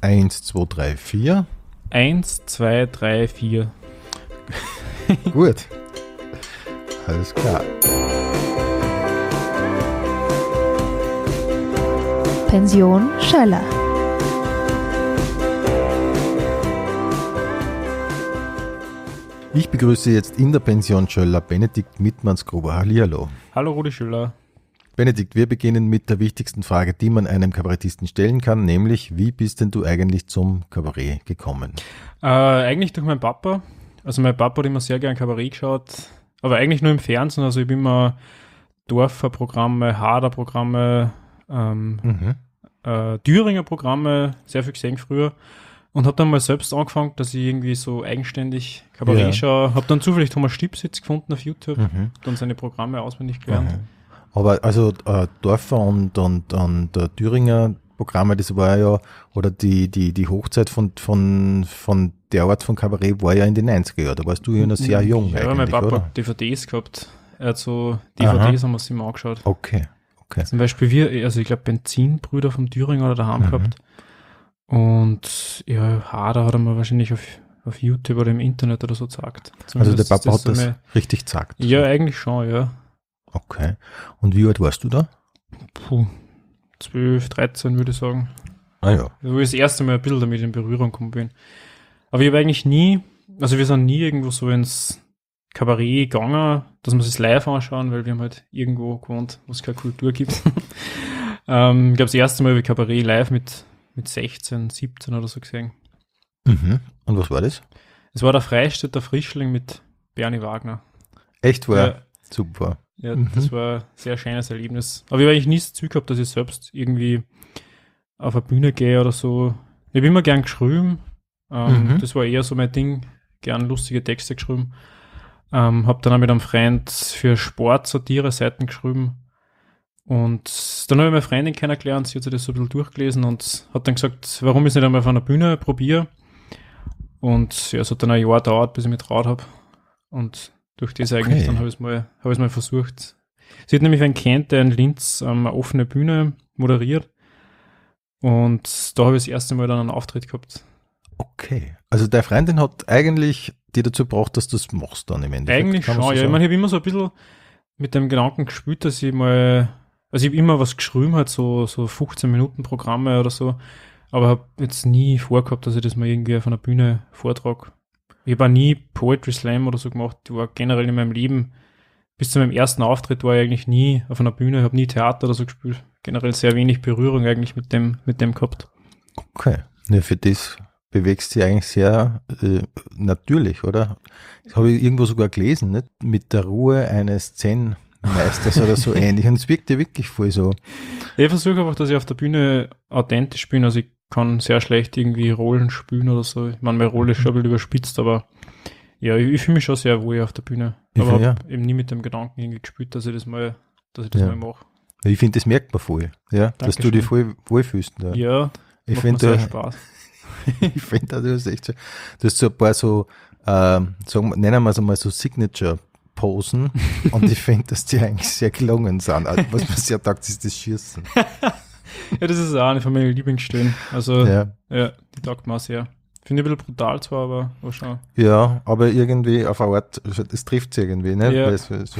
1, 2, 3, 4. 1, 2, 3, 4. Gut. Alles klar. Pension Schöller. Ich begrüße jetzt in der Pension Schöller Benedikt Mittmannsgruber. Hallihallo. Hallo Rudi Schöller. Benedikt, wir beginnen mit der wichtigsten Frage, die man einem Kabarettisten stellen kann, nämlich, wie bist denn du eigentlich zum Kabarett gekommen? Eigentlich durch meinen Papa. Also mein Papa hat immer sehr gern Kabarett geschaut, aber eigentlich nur im Fernsehen. Also ich habe immer Dorfer-Programme, Hader-Programme, Thüringer Programme, sehr viel gesehen früher. Und habe dann mal selbst angefangen, dass ich irgendwie so eigenständig Kabarett schaue. Habe dann zufällig Thomas Stipsitz gefunden auf YouTube, dann seine Programme auswendig gelernt. Aber also Dorfer und Thüringer Programme, das war ja, oder die Hochzeit von der Art von Kabarett war ja in den 90er Jahren. Da warst du ja noch sehr jung eigentlich, mein Papa oder? hat DVDs gehabt. Er hat so DVDs, haben wir uns immer angeschaut. Okay. Zum Beispiel ich glaube Benzinbrüder vom Thüringer oder daheim gehabt. Und ja, Hader hat er mir wahrscheinlich auf YouTube oder im Internet oder so gezeigt. Also der Papa hat das richtig gezeigt? Ja, eigentlich schon, ja. Okay. Und wie alt warst du da? 12, 13 würde ich sagen. Ah ja. Wo ich das erste Mal ein bisschen damit in Berührung gekommen bin. Aber ich habe eigentlich nie, also wir sind nie irgendwo so ins Kabarett gegangen, dass wir es live anschauen, weil wir haben halt irgendwo gewohnt, wo es keine Kultur gibt. Ich glaube, das erste Mal habe ich Kabarett live mit 16, 17 oder so gesehen. Und was war das? Es war der Freistädter Frischling mit Bernie Wagner. Echt war? Ja. Super. Ja, das war ein sehr schönes Erlebnis. Aber ich habe eigentlich nie das Ziel gehabt, dass ich selbst irgendwie auf eine Bühne gehe oder so. Ich habe immer gern geschrieben. Das war eher so mein Ding. Gern lustige Texte geschrieben. Habe dann auch mit einem Freund für Sport-Satire-Seiten geschrieben. Und dann habe ich meine Freundin kennengelernt, sie hat sich das so ein bisschen durchgelesen und hat dann gesagt, warum ich es nicht einmal auf einer Bühne probiere. Und ja, es hat dann ein Jahr gedauert, bis ich mich traut habe. Und durch das eigentlich, dann habe ich es mal versucht. Sie hat nämlich einen kennt, der in Linz eine offene Bühne moderiert. Und da habe ich das erste Mal dann einen Auftritt gehabt. Okay. Also deine Freundin hat eigentlich die dazu gebracht, dass du das machst dann im Endeffekt? Eigentlich schon, ja. Ich meine, ich habe immer so ein bisschen mit dem Gedanken gespielt, dass ich mal, also ich habe immer was geschrieben, halt so 15 Minuten Programme oder so, aber habe jetzt nie vorgehabt, dass ich das mal irgendwie auf einer Bühne vortrage. Ich habe auch nie Poetry Slam oder so gemacht. Ich war generell in meinem Leben, bis zu meinem ersten Auftritt war ich eigentlich nie auf einer Bühne, habe nie Theater oder so gespielt. Generell sehr wenig Berührung eigentlich mit dem gehabt. Okay. Ja, für das bewegst du dich eigentlich sehr natürlich, oder? Das habe ich irgendwo sogar gelesen, nicht? Mit der Ruhe eines Zen-Meisters oder so ähnlich. Und es wirkt ja wirklich voll so. Ich versuche einfach, dass ich auf der Bühne authentisch bin. Also ich kann sehr schlecht irgendwie Rollen spielen oder so. Ich meine, meine Rolle ist schon ein bisschen überspitzt, aber ja, ich fühle mich schon sehr wohl auf der Bühne. Aber habe eben nie mit dem Gedanken irgendwie gespielt, dass ich das mal mache. Ich finde, das merkt man voll, ja, dass du dich voll wohlfühlst. Ja, ich finde das Spaß. Ich finde, du hast so ein paar so, nennen wir es einmal so Signature-Posen und ich finde, dass die eigentlich sehr gelungen sind. Also, was man sehr taugt, ist das Schießen. Ja, das ist auch eine von meinen Lieblingsstellen. Also, die taugt mir auch sehr. Finde ich ein bisschen brutal zwar, aber schon. Ja, aber irgendwie auf eine Art, das trifft es irgendwie, ne? Ja.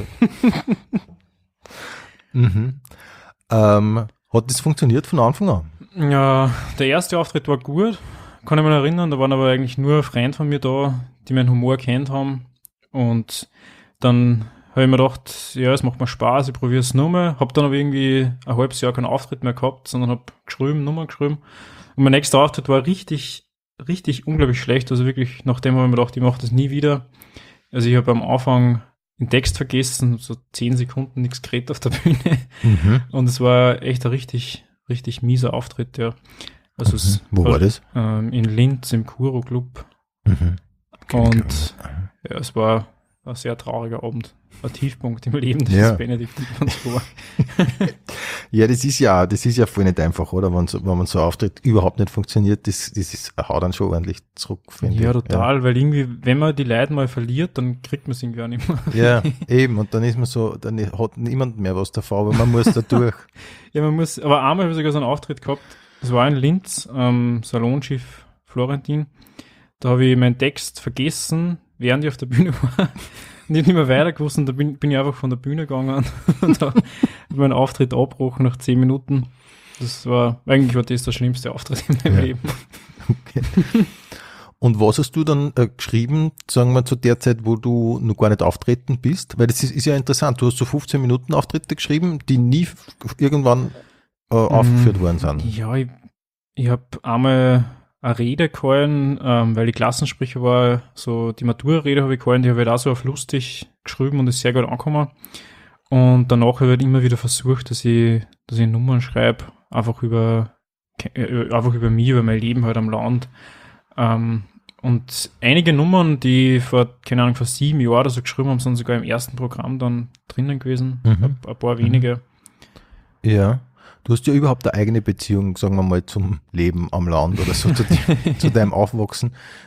Hat das funktioniert von Anfang an? Ja, der erste Auftritt war gut, kann ich mich noch erinnern. Da waren aber eigentlich nur Freunde von mir da, die meinen Humor kennt haben. Und dann habe ich mir gedacht, ja, es macht mir Spaß, ich probiere es nochmal. Habe dann aber irgendwie ein halbes Jahr keinen Auftritt mehr gehabt, sondern habe Nummern geschrieben. Und mein nächster Auftritt war richtig unglaublich schlecht. Also wirklich, nachdem habe ich mir gedacht, ich mache das nie wieder. Also ich habe am Anfang den Text vergessen, so 10 Sekunden nichts geredet auf der Bühne. Und es war echt ein richtig mieser Auftritt, ja. Also Wo war das? In Linz im Kuro Club. Und ja, es war ein sehr trauriger Abend. Ein Tiefpunkt im Leben des Benedikt Mittmannsgruber. Ja, das ist ja voll nicht einfach, oder? Wenn man so auftritt, überhaupt nicht funktioniert, das haut dann schon ordentlich zurück, finde ich. Ja, total, weil irgendwie, wenn man die Leute mal verliert, dann kriegt man es irgendwie auch nicht mehr. Ja, eben, und dann ist man so, dann hat niemand mehr was davon, aber man muss da durch. Ja, aber einmal habe ich sogar so einen Auftritt gehabt, Das war in Linz, Salonschiff Florentin. Da habe ich meinen Text vergessen, während ich auf der Bühne war. Und ich habe nicht mehr weiter gewusst und da bin ich einfach von der Bühne gegangen und da hat mein Auftritt abgebrochen nach 10 Minuten. Eigentlich war das der schlimmste Auftritt in meinem Leben. Okay. Und was hast du dann geschrieben, sagen wir, zu der Zeit, wo du noch gar nicht auftreten bist? Weil das ist ja interessant, du hast so 15 Minuten Auftritte geschrieben, die nie irgendwann aufgeführt worden sind. Ja, ich habe einmal eine Rede gehalten, weil ich Klassensprecher war, so die Matura-Rede habe ich gehalten, die habe ich halt auch so auf lustig geschrieben und ist sehr gut angekommen. Und danach habe ich halt immer wieder versucht, dass ich Nummern schreibe, einfach über mich, über mein Leben halt am Land. Und einige Nummern, die vor 7 Jahren oder so geschrieben haben, sind sogar im ersten Programm dann drinnen gewesen. Ein paar wenige. Ja. Du hast ja überhaupt eine eigene Beziehung, sagen wir mal, zum Leben am Land oder so, zu deinem Aufwachsen.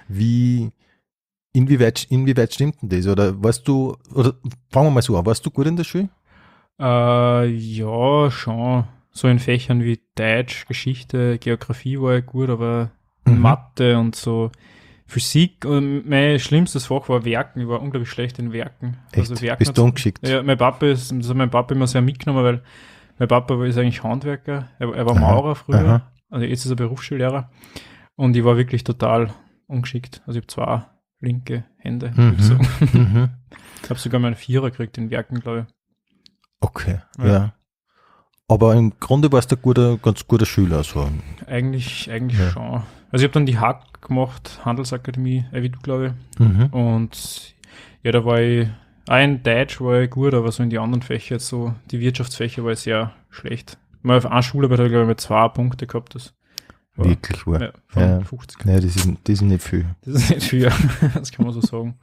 Inwieweit stimmt denn das? Oder fangen wir mal so an, warst du gut in der Schule? Ja, schon. So in Fächern wie Deutsch, Geschichte, Geografie war ich gut, aber Mathe und so Physik. Und mein schlimmstes Fach war Werken. Ich war unglaublich schlecht in Werken. Echt? Also Werken Bist du ungeschickt? Ja, mein Papa immer sehr mitgenommen, weil mein Papa ist eigentlich Handwerker. Er war Maurer früher. Aha. Also jetzt ist er Berufsschullehrer. Und ich war wirklich total ungeschickt. Also ich habe 2 linke Hände, würde ich sagen. Ich habe sogar meinen 4er gekriegt in Werken, glaube ich. Okay, ja. Aber im Grunde warst du ein ganz guter Schüler. So. Eigentlich schon. Also ich habe dann die Hack gemacht, Handelsakademie, wie du, glaube ich. Und ja, da war ich, auch in Deutsch war ich gut, aber so in die anderen Fächer, jetzt so die Wirtschaftsfächer war ich sehr schlecht. Mal auf einer Schularbeit habe ich, glaube ich, 2 Punkte gehabt. Das war, wirklich wahr. Ja, von 50. Ja, das ist nicht viel. Das ist nicht viel, das kann man so sagen.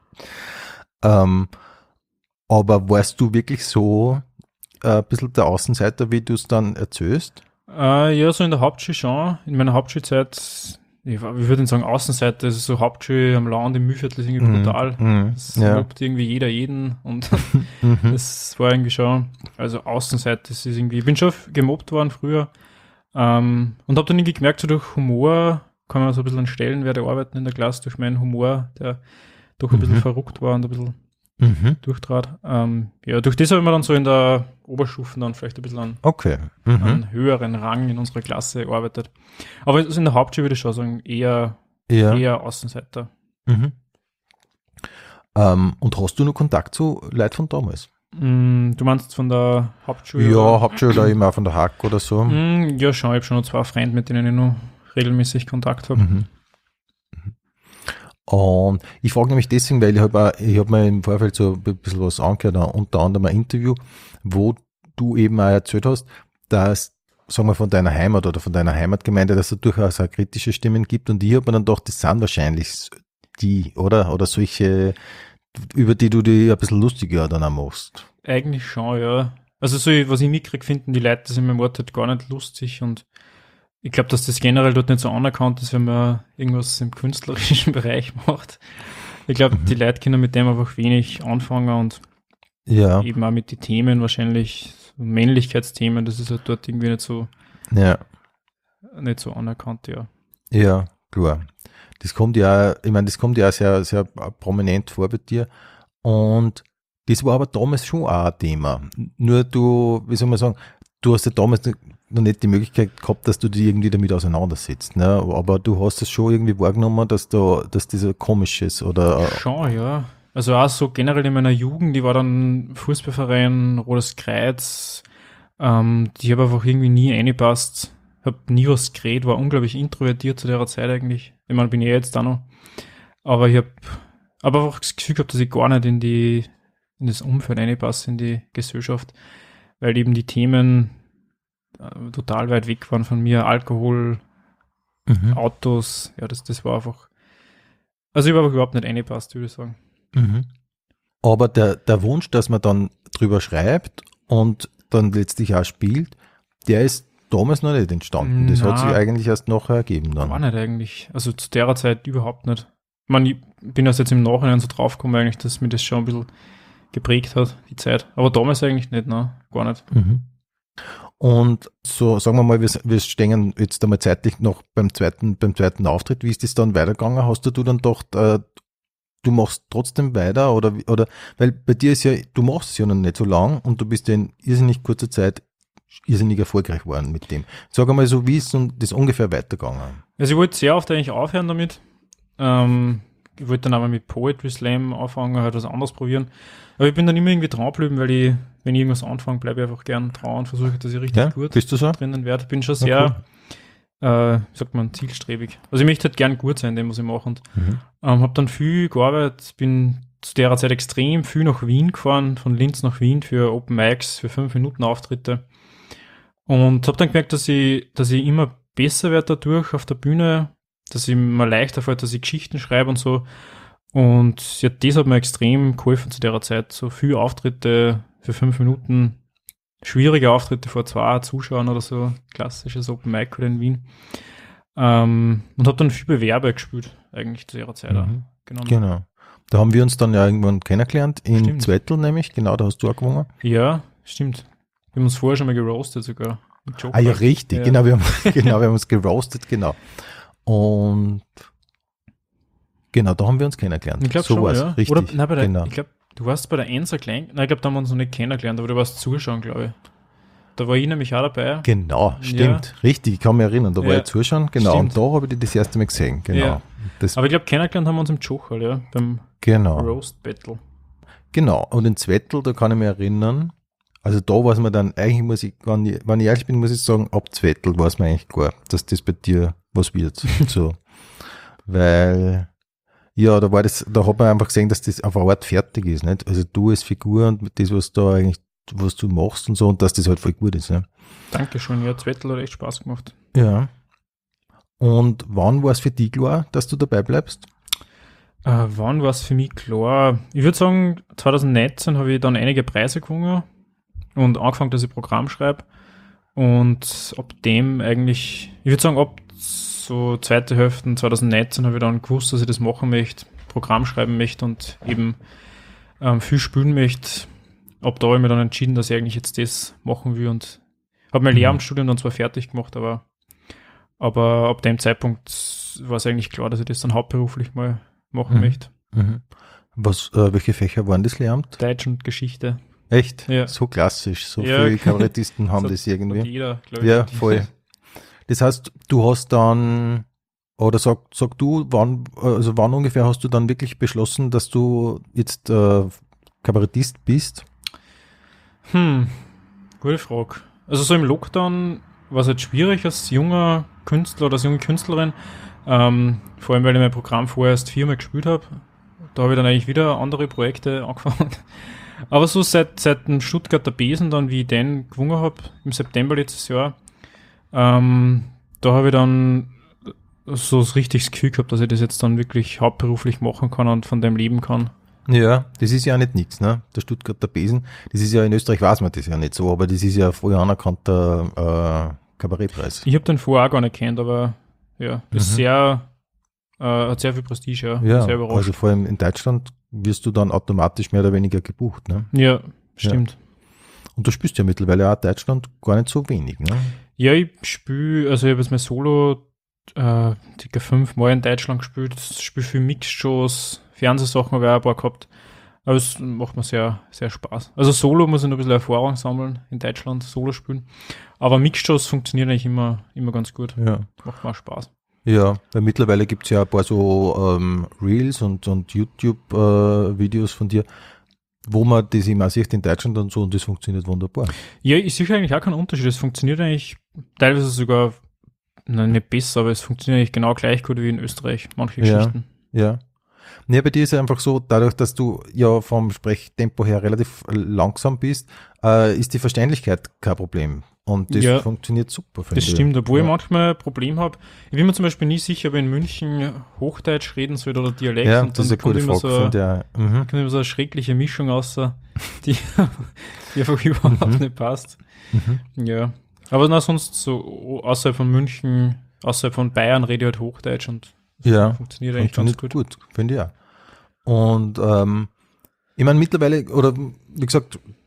Aber warst du wirklich so ein bisschen der Außenseiter, wie du es dann erzählst? Ja, so in der Hauptschule schon. In meiner Hauptschulzeit, ich würde nicht sagen Außenseiter, also so Hauptschule am Land im Mühlviertel ist irgendwie brutal. Das lobt irgendwie jeder jeden und das war irgendwie schon, also Außenseiter, das ist irgendwie, ich bin schon gemobbt worden früher und habe dann irgendwie gemerkt, so durch Humor kann man so ein bisschen an Stellenwert arbeiten in der Klasse, durch meinen Humor, der doch ein bisschen verrückt war und ein bisschen durchtrat. Ja, durch das habe ich mir dann so in der Oberstufe dann vielleicht ein bisschen an höheren Rang in unserer Klasse gearbeitet. Aber also in der Hauptschule würde ich schon sagen, eher Außenseiter. Und hast du noch Kontakt zu Leuten von damals? Du meinst von der Hauptschule? Ja, Hauptschule oder immer auch von der Hack oder so? Ja, schon. Ich habe schon noch 2 Freunde, mit denen ich noch regelmäßig Kontakt habe. Und ich frage nämlich deswegen, weil ich hab mir im Vorfeld so ein bisschen was angehört, unter anderem ein Interview, wo du eben auch erzählt hast, dass, sagen wir, von deiner Heimat oder von deiner Heimatgemeinde, dass es durchaus auch kritische Stimmen gibt, und ich habe mir dann gedacht, das sind wahrscheinlich die, oder solche, über die du dich ein bisschen lustiger dann auch machst. Eigentlich schon, ja. Also so, was ich mitkriege, finden die Leute das in meinem Ort halt gar nicht lustig, und ich glaube, dass das generell dort nicht so anerkannt ist, wenn man irgendwas im künstlerischen Bereich macht. Ich glaube, die Leute können mit dem einfach wenig anfangen, und eben auch mit den Themen wahrscheinlich, Männlichkeitsthemen, das ist halt dort irgendwie nicht so anerkannt, ja. Ja, klar. Das kommt ja sehr, sehr prominent vor bei dir, und das war aber damals schon auch ein Thema. Nur du, wie soll man sagen, du hast ja damals noch nicht die Möglichkeit gehabt, dass du dich irgendwie damit auseinandersetzt, ne? Aber du hast es schon irgendwie wahrgenommen, dass das so komisch ist, oder? Schon, ja. Also auch so generell in meiner Jugend, die war dann Fußballverein, Rotes Kreuz, die habe einfach irgendwie nie reingepasst, habe nie was geredet, war unglaublich introvertiert zu der Zeit eigentlich. Ich meine, bin ich jetzt auch noch. Aber ich habe einfach das Gefühl gehabt, dass ich gar nicht in das Umfeld reinpasse, in die Gesellschaft, weil eben die Themen total weit weg waren von mir. Alkohol, Autos, ja, das war einfach, also ich habe einfach überhaupt nicht reingepasst, würde ich sagen. Aber der Wunsch, dass man dann drüber schreibt und dann letztlich auch spielt, der ist damals noch nicht entstanden. Das hat sich eigentlich erst nachher ergeben dann. War nicht eigentlich. Also zu der Zeit überhaupt nicht. Ich meine, ich bin erst jetzt im Nachhinein so draufgekommen eigentlich, dass mir das schon ein bisschen geprägt hat, die Zeit. Aber damals eigentlich nicht, ne? Gar nicht. Und so, sagen wir mal, wir stehen jetzt einmal zeitlich noch beim zweiten Auftritt. Wie ist das dann weitergegangen? Hast du dann gedacht, du machst trotzdem weiter oder, weil bei dir ist ja, du machst es ja noch nicht so lang und du bist ja in irrsinnig kurzer Zeit irrsinnig erfolgreich geworden mit dem. Sag einmal so, wie ist das ungefähr weitergegangen? Also ich wollte sehr oft eigentlich aufhören damit. Ich wollte dann aber mit Poetry Slam anfangen, halt was anderes probieren. Aber ich bin dann immer irgendwie dran geblieben, weil wenn ich irgendwas anfange, bleibe ich einfach gern dran und versuche, dass ich richtig gut bist du so? drinnen werde. Ich bin schon sehr, sagt man, zielstrebig. Also ich möchte halt gern gut sein in dem, was ich mache. Und habe dann viel gearbeitet, bin zu der Zeit extrem viel nach Wien gefahren, von Linz nach Wien für Open Mics, für 5-Minuten-Auftritte. Und habe dann gemerkt, dass ich immer besser werde dadurch auf der Bühne, dass ich mir leichter fällt, dass ich Geschichten schreibe und so. Und ja, das hat mir extrem geholfen zu der Zeit. So viele Auftritte für 5 Minuten, schwierige Auftritte vor 2 Zuschauern oder so, klassisches Open Mic in Wien. Und habe dann viel Bewerber gespielt, eigentlich zu ihrer Zeit. Genau. Da haben wir uns dann ja irgendwann kennengelernt, in Zwettl nämlich, genau, da hast du auch gewonnen. Ja, stimmt. Wir haben uns vorher schon mal geroastet sogar. Ja, richtig, ja. Genau, wir haben uns geroastet, genau. Und genau, da haben wir uns kennengelernt. Ich glaube so schon, war's, ja. Richtig, oder, nein, genau. Ich glaube, du warst bei der Enser Klein, nein, ich glaube, da haben wir uns noch nicht kennengelernt, aber du warst zuschauen, glaube ich. Da war ich nämlich auch dabei. Genau, stimmt, richtig, ich kann mich erinnern, da war ich zuschauen, genau, stimmt. Und da habe ich dich das erste Mal gesehen, genau. Ja. Aber ich glaube, kennengelernt haben wir uns im Jochal, ja, beim Roast Battle. Genau, und in Zwettl, da kann ich mich erinnern, also da war es mir dann, eigentlich wenn ich ehrlich bin, muss ich sagen, ab Zwettl war es mir eigentlich klar, dass das bei dir was wird, so. Weil, ja, da hat man einfach gesehen, dass das auf eine Art fertig ist, nicht? Also du als Figur und das, was du machst und so, und dass das halt voll gut ist, ne? Dankeschön, ja, Zwettl hat echt Spaß gemacht. Ja. Und wann war es für dich klar, dass du dabei bleibst? Wann war es für mich klar? Ich würde sagen, 2019 habe ich dann einige Preise gewonnen und angefangen, dass ich Programm schreibe. Und ab dem eigentlich, ich würde sagen, ab so zweite Hälfte 2019 habe ich dann gewusst, dass ich das machen möchte, Programm schreiben möchte und eben viel spielen möchte. Ab da habe ich mir dann entschieden, dass ich eigentlich jetzt das machen will und habe mein Lehramtsstudium dann zwar fertig gemacht, aber ab dem Zeitpunkt war es eigentlich klar, dass ich das dann hauptberuflich mal machen möchte. Welche Fächer waren das Lehramt? Deutsch und Geschichte. Echt? Ja. So klassisch, so viele Kabarettisten haben das irgendwie. Jeder, glaube ich. Ja, voll. Das heißt, du hast dann, oder sag du, wann ungefähr hast du dann wirklich beschlossen, dass du jetzt Kabarettist bist? Gute Frage. Also so im Lockdown war es halt schwierig als junger Künstler oder als junge Künstlerin, vor allem, weil ich mein Programm vorher erst 4-mal gespielt habe. Da habe ich dann eigentlich wieder andere Projekte angefangen. Aber so seit dem Stuttgarter Besen dann, wie ich den gewonnen habe, im September letztes Jahr, da habe ich dann so richtig das Gefühl gehabt, dass ich das jetzt dann wirklich hauptberuflich machen kann und von dem leben kann. Ja, das ist ja nicht nichts, ne? Der Stuttgarter Besen, das ist ja in Österreich, weiß man das ja nicht so, aber das ist ja voll anerkannter Kabarettpreis. Ich habe den vorher auch gar nicht kennt, aber ja, das ist hat sehr viel Prestige, ja. Ja, sehr überrascht. also vor allem in Deutschland wirst du dann automatisch mehr oder weniger gebucht, ne? Ja, stimmt. Ja. Und du spielst ja mittlerweile auch Deutschland gar nicht so wenig, ne? Ja, ich habe jetzt mein Solo ca. 5 Mal in Deutschland gespielt, spiele viel Mixshows, Fernsehsachen habe ich auch ein paar gehabt, aber es macht mir sehr, sehr Spaß. Also Solo muss ich noch ein bisschen Erfahrung sammeln in Deutschland, Solo spielen, aber Mixshows funktionieren eigentlich immer ganz gut. Ja. Macht mir auch Spaß. Ja, weil mittlerweile gibt es ja ein paar so Reels und YouTube-Videos von dir, wo man das immer sieht in Deutschland und so, und das funktioniert wunderbar. Ja, ich sehe eigentlich auch keinen Unterschied. Es funktioniert eigentlich teilweise sogar, nicht besser, aber es funktioniert eigentlich genau gleich gut wie in Österreich, manche Geschichten. Ja. Nee, bei dir ist es einfach so, dadurch, dass du ja vom Sprechtempo her relativ langsam bist, ist die Verständlichkeit kein Problem. Und das funktioniert super, finde ich. Das stimmt, obwohl ich manchmal ein Problem habe. Ich bin mir zum Beispiel nie sicher, ob ich in München Hochdeutsch reden soll oder Dialekt. Ja, und das ist eine gute Frage. Kommt immer so eine schreckliche Mischung raus, die einfach überhaupt nicht passt. Ja, aber sonst so außerhalb von München, außerhalb von Bayern rede ich halt Hochdeutsch und funktioniert eigentlich ganz gut. Finde ich auch. Und ich meine mittlerweile, oder wie gesagt,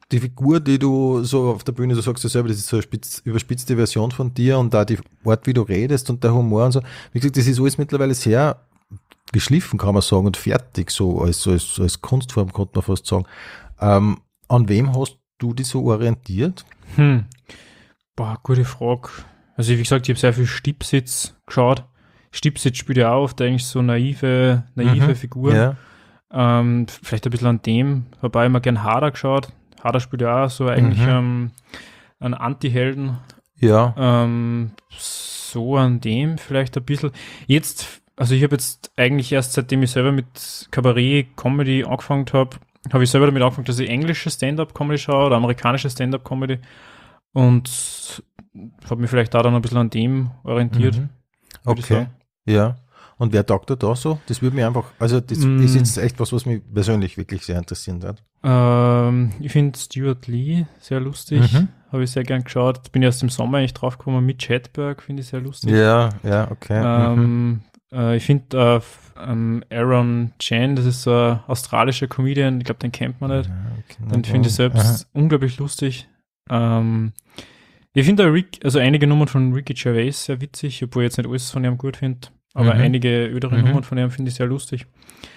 die Figur, die du so auf der Bühne, du sagst ja selber, das ist so eine überspitzte Version von dir und da die Art, wie du redest und der Humor und so. Wie gesagt, das ist alles mittlerweile sehr geschliffen, kann man sagen, und fertig, so als Kunstform, könnte man fast sagen. An wem hast du dich so orientiert? Gute Frage. Also wie gesagt, ich habe sehr viel Stipsitz geschaut. Stipsitz spielt ja auch oft eigentlich so naive Figuren. Ja. Vielleicht ein bisschen an dem, habe ich immer gern Harder geschaut. Harder spielt ja auch so eigentlich einen Anti-Helden. Ja. So an dem vielleicht ein bisschen. Jetzt, also ich habe jetzt eigentlich erst, seitdem ich selber mit Kabarett-Comedy angefangen habe ich selber damit angefangen, dass ich englische Stand-Up-Comedy schaue oder amerikanische Stand-Up-Comedy und habe mich vielleicht da dann ein bisschen an dem orientiert. Okay, ja. Und wer taugt da so? Das würde mich einfach, also das ist jetzt echt was mich persönlich wirklich sehr interessiert hat. Ich finde Stuart Lee sehr lustig, habe ich sehr gern geschaut. Bin erst im Sommer eigentlich draufgekommen, Mitch Hedberg finde ich sehr lustig. Ja, okay. Ich finde Aaron Chan, das ist so ein australischer Comedian, ich glaube, den kennt man nicht. Ja, den finde ich selbst unglaublich lustig. Ich finde also einige Nummern von Ricky Gervais sehr witzig, obwohl ich jetzt nicht alles von ihm gut finde, aber einige ödere Nummern von ihm finde ich sehr lustig.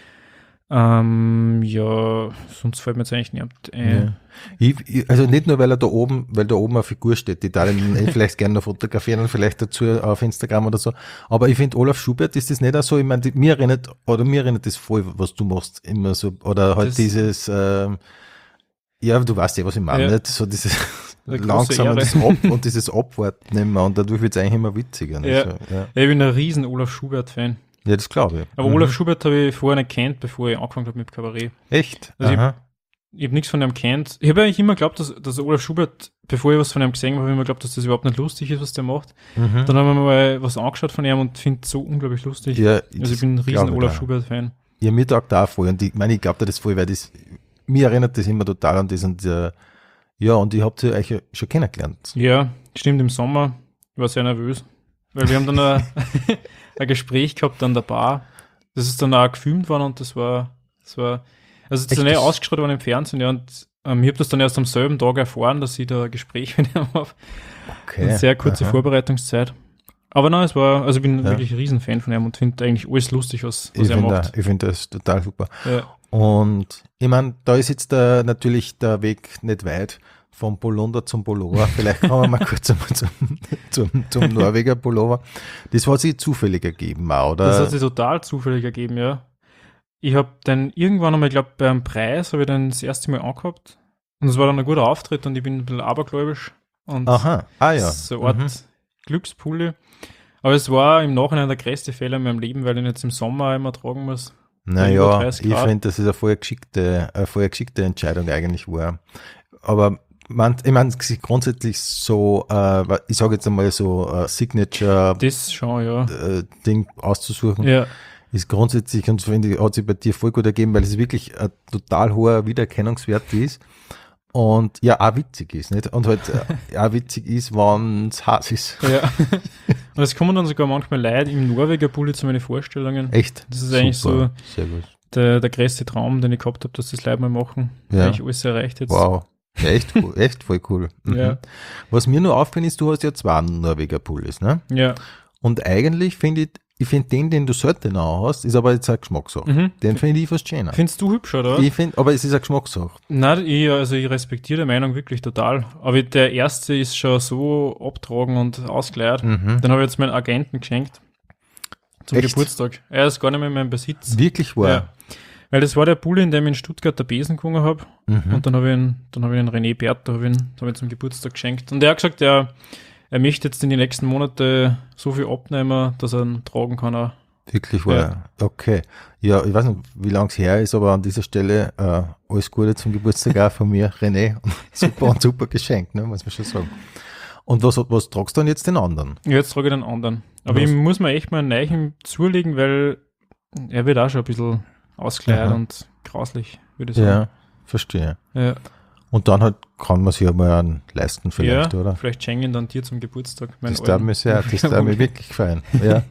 Ja, sonst fällt mir jetzt eigentlich niemand ein. Ja. Also nicht nur, weil da oben eine Figur steht, die da vielleicht gerne noch fotografieren und vielleicht dazu auf Instagram oder so. Aber ich finde, Olaf Schubert ist das nicht auch so, ich meine, mir erinnert das voll, was du machst, immer so, oder halt das, dieses, ja, du weißt ja, was ich meine, nicht? So dieses langsam und dieses Abwarten immer und dadurch wird es eigentlich immer witziger. Ja. So, ja. Ich bin ein riesen Olaf Schubert-Fan. Ja, das glaube ich. Aber Olaf Schubert habe ich vorher nicht kennt, bevor ich angefangen habe mit Kabarett. Echt? Also ich habe nichts von ihm kennt. Ich habe eigentlich immer geglaubt, dass Olaf Schubert, bevor ich was von ihm gesehen habe, habe ich immer geglaubt, dass das überhaupt nicht lustig ist, was der macht. Dann haben wir mal was angeschaut von ihm und finde es so unglaublich lustig. Ja, also ich bin ein riesen Olaf Schubert-Fan. Ja, mir taugt auch voll. Und ich glaube das voll, weil mir erinnert das immer total an das und ja, und ich habe sie eigentlich schon kennengelernt. Ja, stimmt, im Sommer. Ich war sehr nervös. Weil wir haben dann ein Gespräch gehabt an der Bar. Das ist dann auch gefilmt worden und das war also das ist dann ausgestrahlt worden im Fernsehen, ja, und ich habe das dann erst am selben Tag erfahren, dass ich da ein Gespräch mit ihm habe. Okay. Eine sehr kurze Vorbereitungszeit. Aber nein, also ich bin wirklich ein Riesenfan von ihm und finde eigentlich alles lustig, was er macht. Ich finde das total super. Ja. Und ich meine, da ist jetzt natürlich der Weg nicht weit vom Polunder zum Pullover. Vielleicht kommen wir mal kurz zum Norweger Pullover. Das hat sich zufällig ergeben auch, oder? Das hat sich total zufällig ergeben, ja. Ich habe dann irgendwann einmal, ich glaube, beim Preis habe ich dann das erste Mal angehabt. Und es war dann ein guter Auftritt und ich bin ein bisschen abergläubisch. Und so eine Art Glückspulli. Aber es war im Nachhinein der größte Fehler in meinem Leben, weil ich jetzt im Sommer immer tragen muss. Naja, ich finde, das ist eine voll geschickte Entscheidung eigentlich war. Aber ich meine, grundsätzlich so, ich sage jetzt einmal so Signature das schon, ja. Ding auszusuchen, ja. Ist grundsätzlich, und finde ich, hat sich bei dir voll gut ergeben, weil es wirklich ein total hoher Wiedererkennungswert ist und ja, auch witzig ist, nicht? Und halt auch witzig ist, wenn es heiß ist. Ja. Und es kommen dann sogar manchmal Leute im Norweger Pulli zu meinen Vorstellungen. Echt? Das ist eigentlich super. Sehr gut. Der größte Traum, den ich gehabt habe, dass das Leute mal machen. Ja. Eigentlich alles erreicht jetzt. Wow. Ja, echt cool, echt voll cool. Ja. Was mir nur auffällt, ist, du hast ja 2 Norweger Pullis, ne? Ja. Und eigentlich finde ich finde den du selten auch hast, ist aber jetzt eine Geschmackssache. Den finde ich fast schöner. Findest du hübsch, oder? Ich finde, aber es ist eine Geschmackssache. Nein, ich respektiere die Meinung wirklich total. Aber der erste ist schon so abtragen und ausgeleiert. Den habe ich jetzt meinen Agenten geschenkt. Zum Geburtstag. Er ist gar nicht mehr in meinem Besitz. Wirklich wahr? Ja. Weil das war der Pulli, in dem ich in Stuttgart der Besen gewonnen habe. Und dann habe ich den René Bert, da habe ich zum Geburtstag geschenkt. Und er hat gesagt, er möchte jetzt in den nächsten Monaten so viel abnehmen, dass er ihn tragen kann. Auch. Wirklich wahr? Ja. Okay. Ja, ich weiß nicht, wie lange es her ist, aber an dieser Stelle alles Gute zum Geburtstag auch von mir, René. Super Geschenk, ne, muss man schon sagen. Und was tragst du dann jetzt den anderen? Ja, jetzt trage ich den anderen. Aber ich muss mir echt mal einen neuen zulegen, weil er wird auch schon ein bisschen ausgeleiert und grauslich, würde ich sagen. Ja, verstehe. Ja. Und dann halt kann man sich ja mal einen leisten vielleicht, oder? Vielleicht schenke ich dann dir zum Geburtstag. Das darf mich wirklich gefallen. Ja.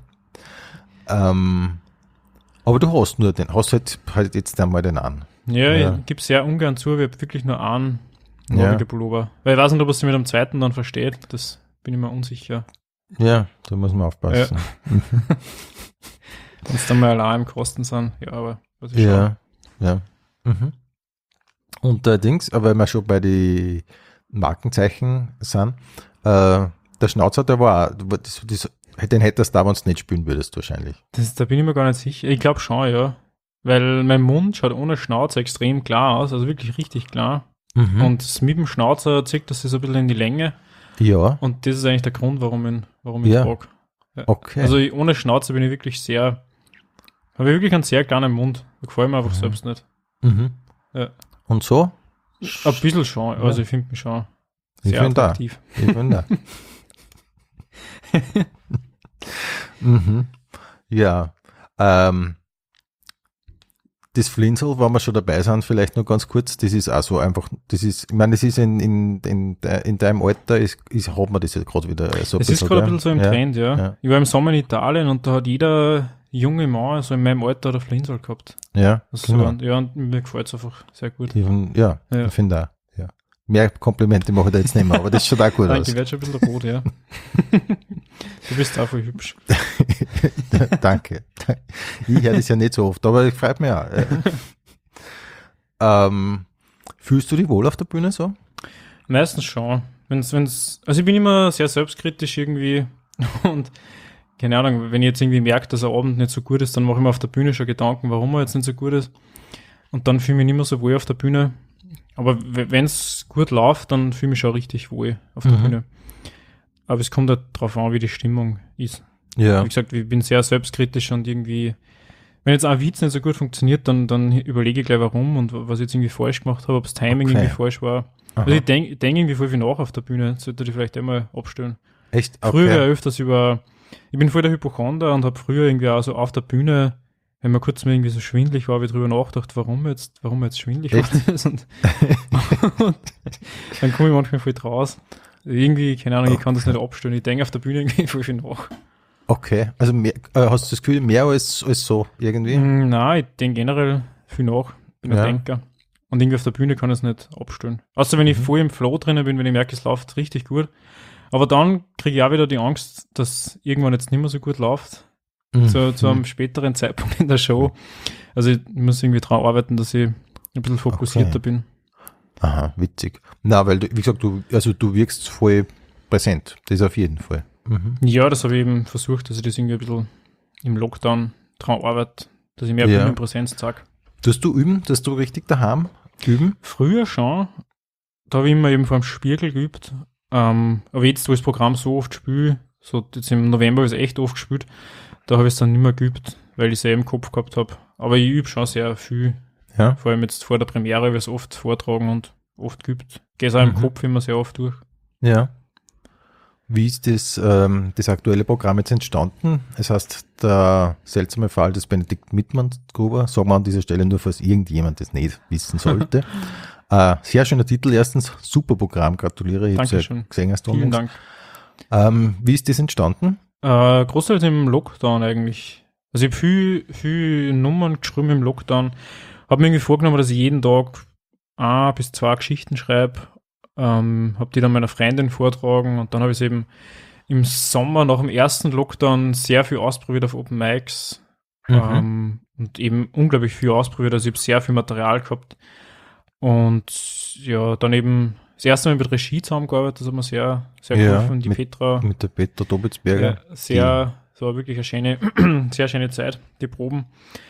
Aber du hast nur den, hast halt jetzt einmal den an. Ja, ich gebe sehr ungern zu, ich habe wirklich nur einen Norweger Pullover. Weil ich weiß nicht, ob es sich mit dem zweiten dann versteht. Das bin ich mir unsicher. Ja, da muss man aufpassen. Ja. Wenn es dann mal allein im Kosten sind. Ja, aber was ich Ja. Mhm. Und allerdings, weil wir schon bei den Markenzeichen sind, der Schnauzer, der war auch, den hättest du da, wenn du nicht spielen würdest, wahrscheinlich. Da bin ich mir gar nicht sicher. Ich glaube schon, ja. Weil mein Mund schaut ohne Schnauzer extrem klar aus, also wirklich richtig klar. Mhm. Und mit dem Schnauzer zieht das so ein bisschen in die Länge. Ja, Und das ist eigentlich der Grund, warum ich Ja. frage. Ja. okay. Also ohne Schnauzer bin ich wirklich habe ich wirklich einen sehr kleinen Mund. Da gefällt mir einfach selbst nicht. Mhm. Ja. Und so? Ein bisschen schon, also ich finde mich schon Ich sehr bin da. attraktiv. Ich bin da. Mhm. Ja. Das Flinsel, wenn wir schon dabei sind, vielleicht noch ganz kurz, das ist auch so einfach, ich meine, das ist in deinem Alter, hat man das ja gerade wieder so ein Es ist gerade ein bisschen so im ja. Trend, ja. Ja. Ich war im Sommer in Italien und da hat jeder junge Mann, so in meinem Alter, der Flinsel gehabt. Ja, Also genau. und mir gefällt es einfach sehr gut. Ja, Ja. ich finde auch. Ja. Mehr Komplimente mache ich da jetzt nicht mehr, aber das schaut auch gut Danke, aus. ich werde schon ein bisschen rot, ja. Du bist auch voll hübsch. Danke. Ich höre das ja nicht so oft, aber es freut mich auch. Fühlst du dich wohl auf der Bühne so? Meistens schon. Also ich bin immer sehr selbstkritisch irgendwie und keine Ahnung, wenn ich jetzt irgendwie merke, dass ein Abend nicht so gut ist, dann mache ich mir auf der Bühne schon Gedanken, warum er jetzt nicht so gut ist. Und dann fühle ich mich nicht mehr so wohl auf der Bühne. Aber wenn es gut läuft, dann fühle ich mich schon richtig wohl auf der Bühne. Aber es kommt halt darauf an, wie die Stimmung ist. Ja. Wie gesagt, ich bin sehr selbstkritisch und irgendwie, wenn jetzt ein Witz nicht so gut funktioniert, dann überlege ich gleich warum und was ich jetzt irgendwie falsch gemacht habe, ob das Timing Okay. irgendwie falsch war. Aha. Also ich denke irgendwie voll viel nach auf der Bühne, sollte ich vielleicht einmal abstellen. Echt? Früher war öfters ich bin voll der Hypochonder und habe früher irgendwie auch so auf der Bühne, wenn man kurz mal irgendwie so schwindelig war, habe ich drüber nachgedacht, warum jetzt schwindelig war das und dann komme ich manchmal voll draus. Irgendwie, keine Ahnung, ich kann das nicht abstellen. Ich denke auf der Bühne irgendwie voll viel nach. Okay, also mehr, hast du das Gefühl, mehr als so irgendwie? Nein, ich denke generell viel nach. Bin ein Ja. Denker. Und irgendwie auf der Bühne kann ich es nicht abstellen. Außer wenn ich voll im Flow drinnen bin, wenn ich merke, es läuft richtig gut. Aber dann kriege ich auch wieder die Angst, dass irgendwann jetzt nicht mehr so gut läuft. Zu einem späteren Zeitpunkt in der Show. Also ich muss irgendwie daran arbeiten, dass ich ein bisschen fokussierter bin. Aha, witzig. Na, weil, wie gesagt, du wirkst voll präsent. Das auf jeden Fall. Mhm. Ja, das habe ich eben versucht, dass ich das irgendwie ein bisschen im Lockdown daran arbeite, dass ich mehr Ja. Bühnenpräsenz zeige. Tust du üben? Tust du richtig daheim üben? Früher schon. Da habe ich immer eben vor dem Spiegel geübt. Aber jetzt, wo ich das Programm so oft spiele, so jetzt im November habe ich es echt oft gespielt, da habe ich es dann nicht mehr geübt, weil ich es ja im Kopf gehabt habe. Aber ich übe schon sehr viel. Ja. Vor allem jetzt vor der Premiere habe ich es oft vortragen und oft geübt. Gehe es auch im Kopf immer sehr oft durch. Ja. Wie ist das aktuelle Programm jetzt entstanden? Es heißt, der seltsame Fall des Benedikt Mittmann-Gruber, sagen wir an dieser Stelle nur, falls irgendjemand das nicht wissen sollte. Sehr schöner Titel, erstens, super Programm, gratuliere, ich habe es ja Dankeschön. gesehen hast du Vielen uns. Dank. Wie ist das entstanden? Großteils im Lockdown eigentlich. Also ich habe viel Nummern geschrieben im Lockdown. Habe mir irgendwie vorgenommen, dass ich jeden Tag 1 bis 2 Geschichten schreibe. Habe die dann meiner Freundin vortragen und dann habe ich es eben im Sommer nach dem ersten Lockdown sehr viel ausprobiert auf Open Mics und eben unglaublich viel ausprobiert. Also ich habe sehr viel Material gehabt und ja, dann eben das erste Mal mit Regie zusammengearbeitet, das hat mir sehr, sehr Ja, geholfen. Die Petra, Mit der Petra Dobitzberger. ja, das war wirklich eine sehr schöne Zeit, die Proben.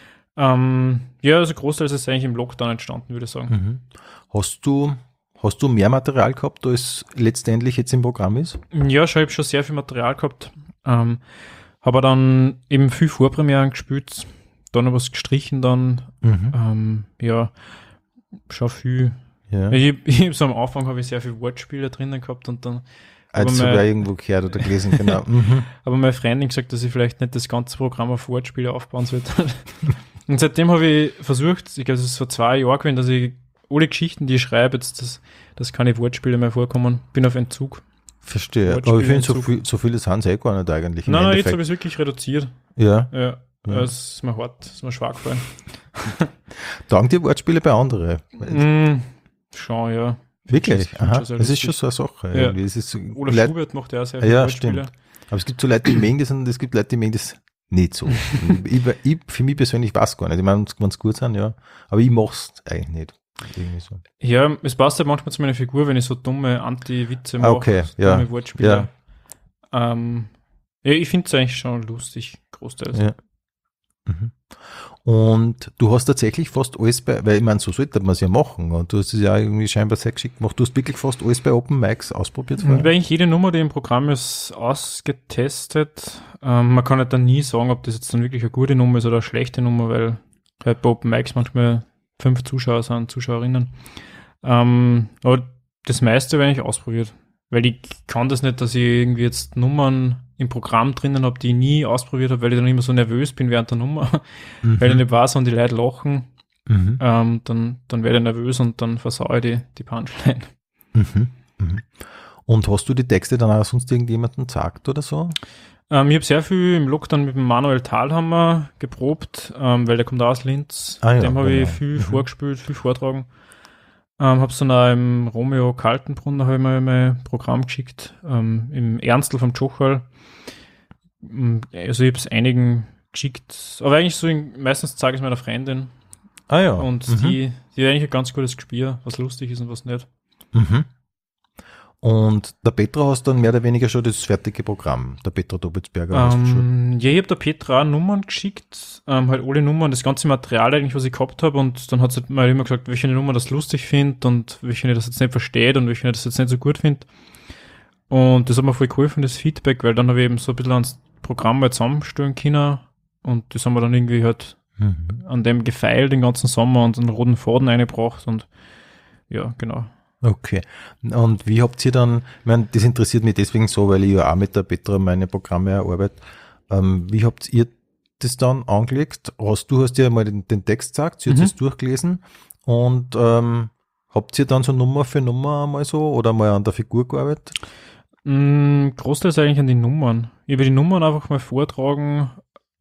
Ja, also großteils ist es eigentlich im Lockdown entstanden, würde ich sagen. Hast du mehr Material gehabt, als letztendlich jetzt im Programm ist? Ja, ich habe schon sehr viel Material gehabt. Habe dann eben viel Vorpremieren gespielt, dann noch was gestrichen dann. Ja, schon viel. Ja. Ich so am Anfang habe ich sehr viel Wortspiele drinnen gehabt und dann Als aber sogar irgendwo gehört oder gelesen, genau. aber meine Freundin gesagt, dass ich vielleicht nicht das ganze Programm auf Wortspiele aufbauen sollte. Und seitdem habe ich versucht, ich glaube, es ist vor 2 Jahren gewesen, dass ich alle Geschichten, die ich schreibe, jetzt, dass keine Wortspiele mehr vorkommen. Bin auf Entzug. Verstehe. Wortspiele Aber ich finde, Entzug. so viele sind es eh gar nicht eigentlich. im Nein, jetzt Endeffekt. habe ich es wirklich reduziert. Ja. Ja, das ist mir hart, das ist mir schwach gefallen. Taugen die Wortspiele bei anderen? Schon, ja. Wirklich? Aha, sehr das ist lustig. schon so eine Sache. Ja. Irgendwie. Es ist so Oder Leute- Schubert macht ja auch sehr Ja, Rollenspiele. stimmt. Aber es gibt so Leute, die mögen das und es gibt Leute, die mögen das nicht so. Für mich persönlich weiß gar nicht. Ich meine, wenn es gut sind, ja. Aber ich mach's eigentlich nicht. Irgendwie so. Ja, es passt ja manchmal zu meiner Figur, wenn ich so dumme Anti-Witze mache, Okay, so ja. dumme Wortspiele. Ja, ich finde es eigentlich schon lustig, großteils. Ja. Mhm. Und du hast tatsächlich fast alles weil ich meine, so sollte man es ja machen. Und du hast es ja irgendwie scheinbar sehr geschickt gemacht. Du hast wirklich fast alles bei Open Mics ausprobiert Ich habe vorher? eigentlich jede Nummer, die im Programm ist, ausgetestet. Man kann halt dann nie sagen, ob das jetzt dann wirklich eine gute Nummer ist oder eine schlechte Nummer, weil halt bei Open Mics manchmal 5 Zuschauer sind, Zuschauerinnen. Aber das meiste habe ich eigentlich ausprobiert. Weil ich kann das nicht, dass ich irgendwie jetzt Nummern im Programm drinnen habe, die ich nie ausprobiert habe, weil ich dann immer so nervös bin während der Nummer, weil ich nicht weiß, und die Leute lachen, Mhm. dann werde ich nervös und dann versaue ich die Punchline. Mhm. Mhm. Und hast du die Texte dann auch sonst irgendjemandem gesagt oder so? Ich habe sehr viel im Lockdown mit dem Manuel Thalhammer geprobt, weil der kommt aus Linz. Ah ja, Dem habe ich genau. viel vorgespielt, viel vortragen. Habe es dann auch im Romeo Kaltenbrunner habe ich mal mein Programm geschickt, im Ernstl vom Tschochal. Also ich habe es einigen geschickt, aber eigentlich so meistens zeige ich es meiner Freundin Ah ja. und Mhm. die hat eigentlich ein ganz gutes Gespür, was lustig ist und was nicht. Mhm. Und der Petra hast dann mehr oder weniger schon das fertige Programm, der Petra Dobitzberger hast du schon. Ja, ich habe der Petra auch Nummern geschickt, halt alle Nummern, das ganze Material eigentlich, was ich gehabt habe, und dann hat sie mal immer gesagt, welche Nummer das lustig findet und welche das jetzt nicht versteht und welche das jetzt nicht so gut findet. Und das hat mir voll geholfen, das Feedback, weil dann habe ich eben so ein bisschen ans Programm mal zusammenstellen können und das haben wir dann irgendwie halt Mhm. an dem gefeilt den ganzen Sommer und einen roten Faden reingebracht und ja, genau. Okay. Und wie habt ihr dann, ich meine, das interessiert mich deswegen so, weil ich ja auch mit der Petra meine Programme erarbeite. Wie habt ihr das dann angelegt? Du hast ja mal den Text gesagt, sie hat es durchgelesen und habt ihr dann so Nummer für Nummer mal so oder mal an der Figur gearbeitet? Großteils eigentlich an die Nummern. Ich habe die Nummern einfach mal vortragen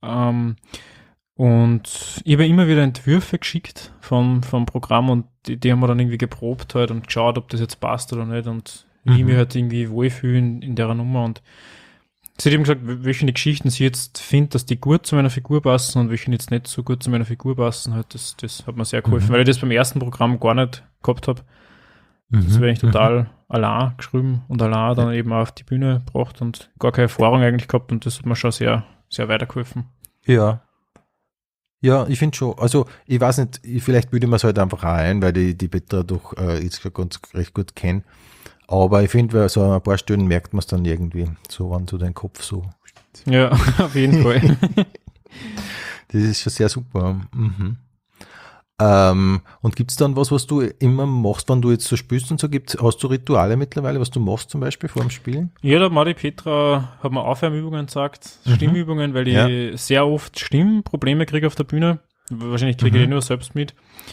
und ich habe immer wieder Entwürfe geschickt vom Programm und die haben wir dann irgendwie geprobt halt und geschaut, ob das jetzt passt oder nicht und wie ich mich halt irgendwie wohlfühle in der Nummer und sie hat eben gesagt, welche Geschichten sie jetzt findet, dass die gut zu meiner Figur passen und welche jetzt nicht so gut zu meiner Figur passen. Halt das hat mir sehr geholfen, weil ich das beim ersten Programm gar nicht gehabt habe. Das wäre eigentlich total allein geschrieben und allein dann eben auch auf die Bühne gebracht und gar keine Erfahrung eigentlich gehabt und das hat mir schon sehr, sehr weitergeholfen. Ja. Ja, ich finde schon, also ich weiß nicht, vielleicht bilde ich mir es halt einfach auch ein, weil die Petra doch jetzt recht gut kenne. Aber ich finde, bei so ein paar Stellen merkt man es dann irgendwie, so wenn so dein Kopf so. Ja, auf jeden Fall. Das ist schon sehr super. Mhm. Und gibt es dann was du immer machst, wenn du jetzt so spielst und so, hast du Rituale mittlerweile, was du machst zum Beispiel vor dem Spielen? Ja, da hat die Petra hat mir Aufwärmübungen gesagt, Stimmübungen, weil ich sehr oft Stimmprobleme kriege auf der Bühne. Wahrscheinlich kriege ich die nur selbst mit.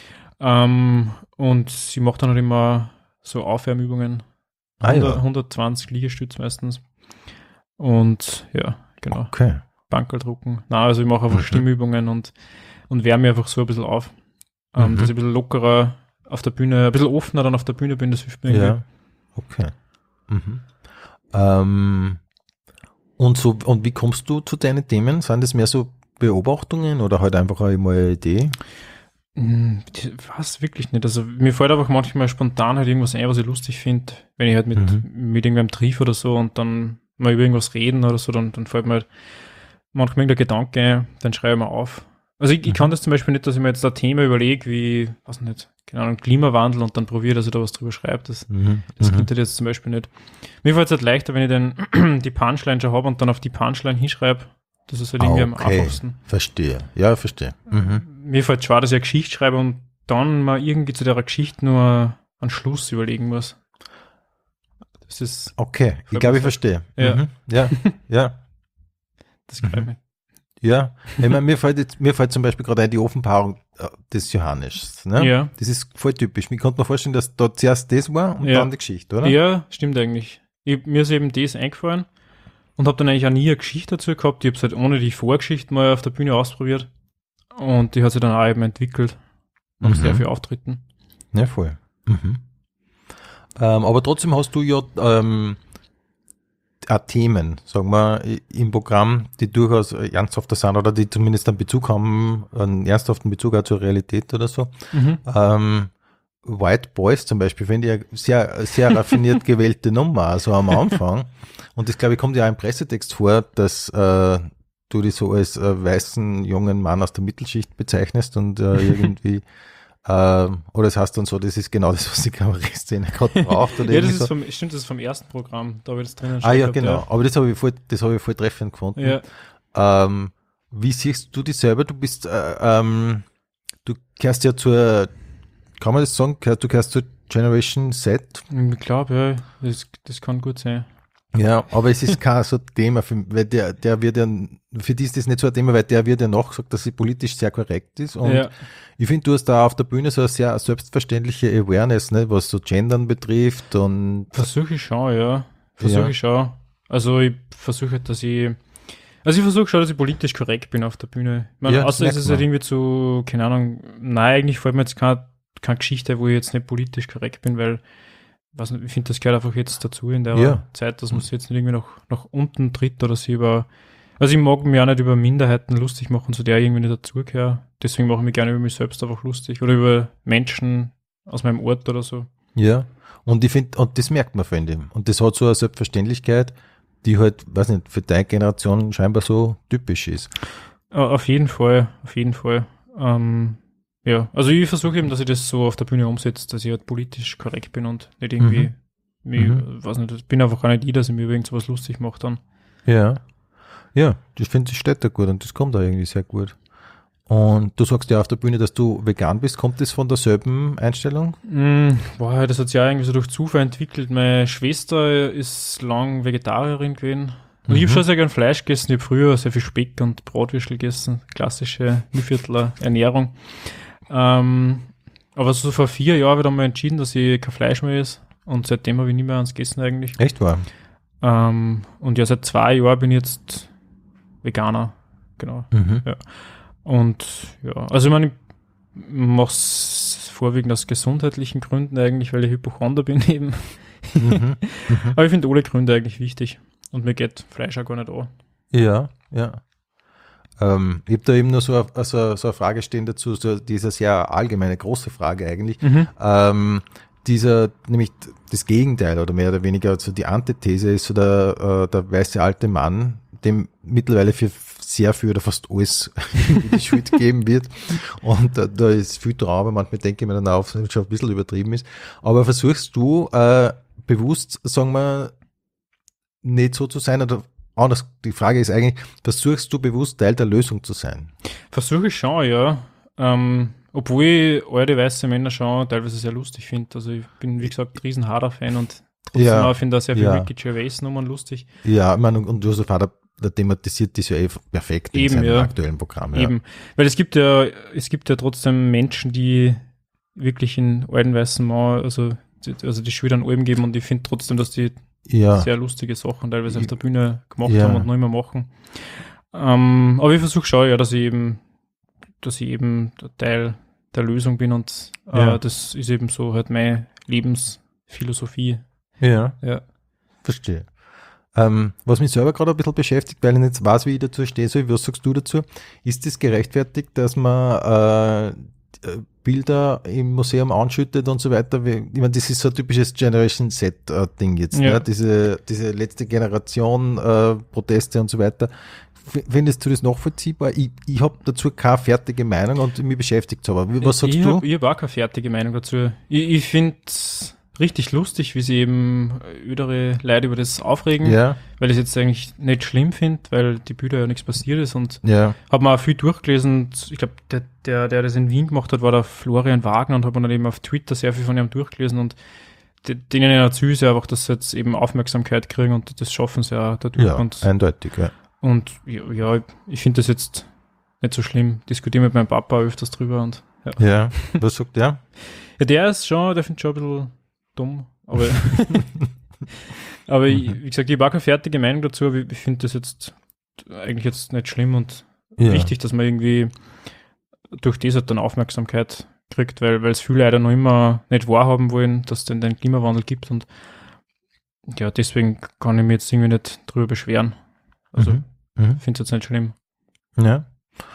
Und sie macht dann halt immer so Aufwärmübungen. 120 Liegestütz meistens. Und ja, genau. Okay. Bankerl drucken. Nein, also ich mache einfach Stimmübungen und wärme einfach so ein bisschen auf. Dass ich ein bisschen lockerer auf der Bühne, ein bisschen offener dann auf der Bühne bin, das hilft mir irgendwie. Ja, okay. Und wie kommst du zu deinen Themen? Sind das mehr so Beobachtungen oder halt einfach mal eine Idee? Was wirklich nicht. Also mir fällt einfach manchmal spontan halt irgendwas ein, was ich lustig finde, wenn ich halt mit irgendwem triff oder so und dann mal über irgendwas reden oder so, dann fällt mir halt manchmal irgendein Gedanke ein, dann schreibe ich mal auf. Also ich kann das zum Beispiel nicht, dass ich mir jetzt ein Thema überlege, wie, was nicht, keine Ahnung, Klimawandel und dann probiere, dass ich da was drüber schreibe. Das geht halt jetzt zum Beispiel nicht. Mir fällt es halt leichter, wenn ich dann die Punchline schon habe und dann auf die Punchline hinschreibe. Das ist halt irgendwie am einfachsten. Verstehe. Ja, verstehe. Mir fällt es schwer, dass ich eine Geschichte schreibe und dann mal irgendwie zu der Geschichte nur einen Schluss überlegen muss. Das ist. Okay, ich glaube, ich verstehe. Ja. Ja. Das gefällt mir. Ja, ich meine, mir fällt zum Beispiel gerade ein, die Offenbarung des Johannes. Ne? Ja. Das ist voll typisch. Ich konnte mir vorstellen, dass da zuerst das war und dann die Geschichte, oder? Ja, stimmt eigentlich. Mir ist eben das eingefallen und habe dann eigentlich auch nie eine Geschichte dazu gehabt. Ich habe es halt ohne die Vorgeschichte mal auf der Bühne ausprobiert und die hat sich dann auch eben entwickelt nach sehr viel Auftritten. Ja, voll. Aber trotzdem hast du ja auch Themen, sagen wir, im Programm, die durchaus ernsthafter sind oder die zumindest einen Bezug haben, einen ernsthaften Bezug auch zur Realität oder so. White Boys zum Beispiel, finde ich eine sehr, sehr raffiniert gewählte Nummer, also am Anfang. Und das, glaube ich, kommt ja auch im Pressetext vor, dass du dich so als weißen jungen Mann aus der Mittelschicht bezeichnest und irgendwie oder das heißt dann so, das ist genau das, was die Kabarettszene gerade braucht. Oder Ja, das so. das ist vom ersten Programm, da habe ich das drinnen Ja, gehabt, genau. ja. Aber das habe ich voll treffend gefunden. Ja. Wie siehst du dich selber? Du bist, du gehörst ja zur, kann man das sagen? Du gehörst zur Generation Z. Ich glaube, ja, das kann gut sein. Ja, aber es ist kein so Thema, weil der wird ja, für die ist das nicht so ein Thema, weil der wird ja nachgesagt, dass sie politisch sehr korrekt ist. Und Ja. ich finde, du hast da auf der Bühne so eine sehr selbstverständliche Awareness, ne, was so Gendern betrifft und Versuche ich schon, ja. Ja. Ich schon. Also ich versuche, dass ich versuche schon, dass ich politisch korrekt bin auf der Bühne. Ich meine, Ja, das außer es ist merkt halt man. irgendwie zu, keine Ahnung, nein, eigentlich fällt mir jetzt keine Geschichte, wo ich jetzt nicht politisch korrekt bin, weil weiß nicht, ich finde, das gehört einfach jetzt dazu in der Ja. Zeit, dass man sich jetzt nicht irgendwie nach unten tritt oder sie über. Also ich mag mich auch nicht über Minderheiten lustig machen, zu der ich irgendwie nicht dazugehöre. Deswegen mache ich mich gerne über mich selbst einfach lustig oder über Menschen aus meinem Ort oder so. Ja, und ich finde, und das merkt man, finde ich. Und das hat so eine Selbstverständlichkeit, die halt, weiß nicht, für deine Generation scheinbar so typisch ist. Auf jeden Fall, auf jeden Fall. Ja, also ich versuche eben, dass ich das so auf der Bühne umsetze, dass ich halt politisch korrekt bin und nicht irgendwie, weiß nicht, ich bin einfach gar nicht ich, dass ich mir über irgend sowas lustig mache dann. Ja. Ja, das finde ich steht da gut und das kommt da irgendwie sehr gut. Und du sagst ja auf der Bühne, dass du vegan bist. Kommt das von derselben Einstellung? Boah, das hat sich ja irgendwie so durch Zufall entwickelt. Meine Schwester ist lang Vegetarierin gewesen. Und ich habe schon sehr gern Fleisch gegessen. Ich habe früher sehr viel Speck und Bratwürstel gegessen. Klassische Mühviertler Ernährung. Aber so vor 4 Jahren habe ich dann mal entschieden, dass ich kein Fleisch mehr esse. Und seitdem habe ich nicht mehr ans Gegessen eigentlich. Echt wahr? Und ja, seit 2 Jahren bin ich jetzt Veganer. Genau. Ja. Und ja, also ich meine, ich mache es vorwiegend aus gesundheitlichen Gründen eigentlich, weil ich Hypochonder bin eben. Aber ich finde alle Gründe eigentlich wichtig. Und mir geht Fleisch auch gar nicht an. Ja, ja. Ich habe da eben nur so eine Frage stehen dazu, so diese sehr allgemeine, große Frage eigentlich. Nämlich das Gegenteil oder mehr oder weniger, so die Antithese ist so der weiße alte Mann, dem mittlerweile für sehr viel oder fast alles in die Schuld geben wird. Und da ist viel Trauma, manchmal denke ich mir dann auf, dass es schon ein bisschen übertrieben ist. Aber versuchst du bewusst, sagen wir, nicht so zu sein oder anders, die Frage ist eigentlich, versuchst du bewusst Teil der Lösung zu sein? Versuche ich schon, ja. Obwohl ich alte weiße Männer schon teilweise sehr lustig finde. Also ich bin, wie gesagt, riesen Hader-Fan und trotzdem Ja, auch finde ich sehr viel ja. Ricky Gervais-Nummern lustig. Ja, ich meine, und Josef Hader, der thematisiert das ja perfekt in Eben, seinem ja. aktuellen Programm. Ja. Eben. Weil es gibt ja trotzdem Menschen, die wirklich in alten weißen Mann, also die Schuld an allem geben und ich finde trotzdem, dass die Ja, sehr lustige Sachen teilweise auf der Bühne gemacht Ja. haben und noch immer machen. Aber ich versuche schon, ja, dass ich eben Teil der Lösung bin und Ja. das ist eben so halt meine Lebensphilosophie. ja, Ja. verstehe. Was mich selber gerade ein bisschen beschäftigt, weil ich nicht weiß, wie ich dazu stehe soll, was sagst du dazu? Ist es gerechtfertigt, dass man Bilder im Museum anschüttet und so weiter? Ich meine, das ist so ein typisches Generation Z-Ding jetzt, Ja. ne? Diese letzte Generation Proteste und so weiter. Findest du das nachvollziehbar? Ich habe dazu keine fertige Meinung und mich beschäftigt es aber. Was sagst du? Ich habe auch keine fertige Meinung dazu. Ich finde es richtig lustig, wie sie eben ödere Leute über das aufregen, Ja, weil ich es jetzt eigentlich nicht schlimm finde, weil die Bilder ja nichts passiert ist und ja, habe mir auch viel durchgelesen. Ich glaube, der das in Wien gemacht hat, war der Florian Wagner und habe mir dann eben auf Twitter sehr viel von ihm durchgelesen und denen erzähle ich einfach, dass sie jetzt eben Aufmerksamkeit kriegen und das schaffen sie auch dadurch. ja, eindeutig, ja. Und ja, ich finde das jetzt nicht so schlimm. Diskutiere mit meinem Papa öfters drüber und ja. Ja, was sagt der? Ja, der findet schon ein bisschen dumm, aber, wie gesagt, ich habe auch keine fertige Meinung dazu, aber ich finde das jetzt eigentlich jetzt nicht schlimm und Ja. wichtig, dass man irgendwie durch das halt dann Aufmerksamkeit gekriegt, weil es viele Leute noch immer nicht wahrhaben wollen, dass es den Klimawandel gibt und ja, deswegen kann ich mich jetzt irgendwie nicht drüber beschweren. Also, finde es jetzt nicht schlimm. Ja.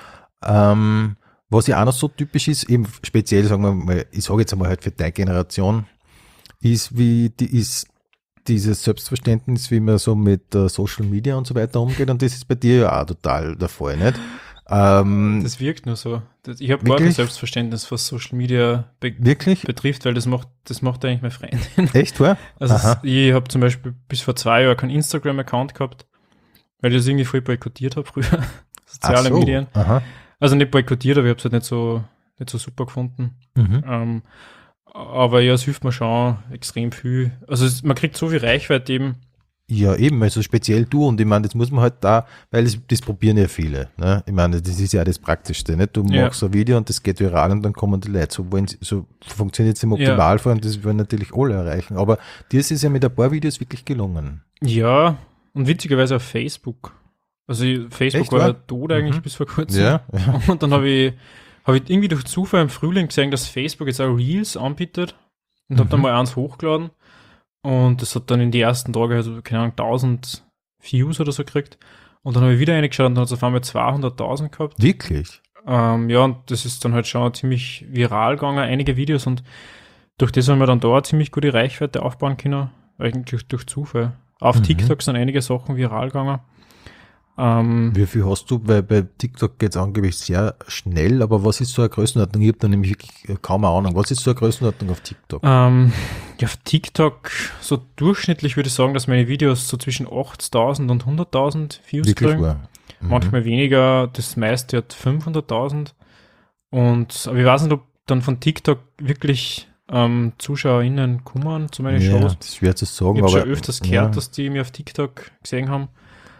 Was ja auch noch so typisch ist, eben speziell, sagen wir mal, ich sage jetzt einmal halt für deine Generation, ist dieses Selbstverständnis, wie man so mit Social Media und so weiter umgeht, und das ist bei dir ja auch total der Fall, nicht? Das wirkt nur so. Ich habe gar kein Selbstverständnis, was Social Media betrifft, weil das macht eigentlich meine Freundin. Echt, wahr? Also ich habe zum Beispiel bis vor 2 Jahren keinen Instagram-Account gehabt, weil ich das irgendwie voll boykottiert habe früher. Soziale Medien. Aha. Also nicht boykottiert, aber ich habe es halt nicht so super gefunden. Aber ja, es hilft mir schon extrem viel. Also man kriegt so viel Reichweite eben. Ja, eben, also speziell du, und ich meine, das muss man halt da, weil das probieren ja viele, ne? Ich meine, das ist ja das Praktischste, nicht? Du machst ein Video und das geht viral und dann kommen die Leute. So funktioniert es im Optimalfall und das wollen natürlich alle erreichen. Aber dir ist es ja mit ein paar Videos wirklich gelungen. Ja, und witzigerweise auf Facebook. Also Facebook Echt, war ja tot eigentlich bis vor kurzem. Ja. Und dann habe ich irgendwie durch Zufall im Frühling gesehen, dass Facebook jetzt auch Reels anbietet und habe dann mal eins hochgeladen. Und das hat dann in die ersten Tage, also keine Ahnung, 1000 Views oder so gekriegt. Und dann habe ich wieder reingeschaut und dann hat es auf einmal 200.000 gehabt. Wirklich? Ja, und das ist dann halt schon ziemlich viral gegangen, einige Videos. Und durch das haben wir dann da eine ziemlich gute Reichweite aufbauen können, eigentlich durch Zufall. Auf TikTok sind einige Sachen viral gegangen. Wie viel hast du? Weil bei TikTok geht es angeblich sehr schnell, aber was ist so eine Größenordnung? Ich habe da nämlich wirklich kaum eine Ahnung. Was ist so eine Größenordnung auf TikTok? Ja, auf TikTok so durchschnittlich würde ich sagen, dass meine Videos so zwischen 80.000 und 100.000 Views wirklich kriegen. Manchmal weniger, das meiste hat 500.000. Aber ich weiß nicht, ob dann von TikTok wirklich ZuschauerInnen kommen zu meinen Shows. Das ist schwer zu sagen. Ich habe schon öfters gehört, dass die mich auf TikTok gesehen haben.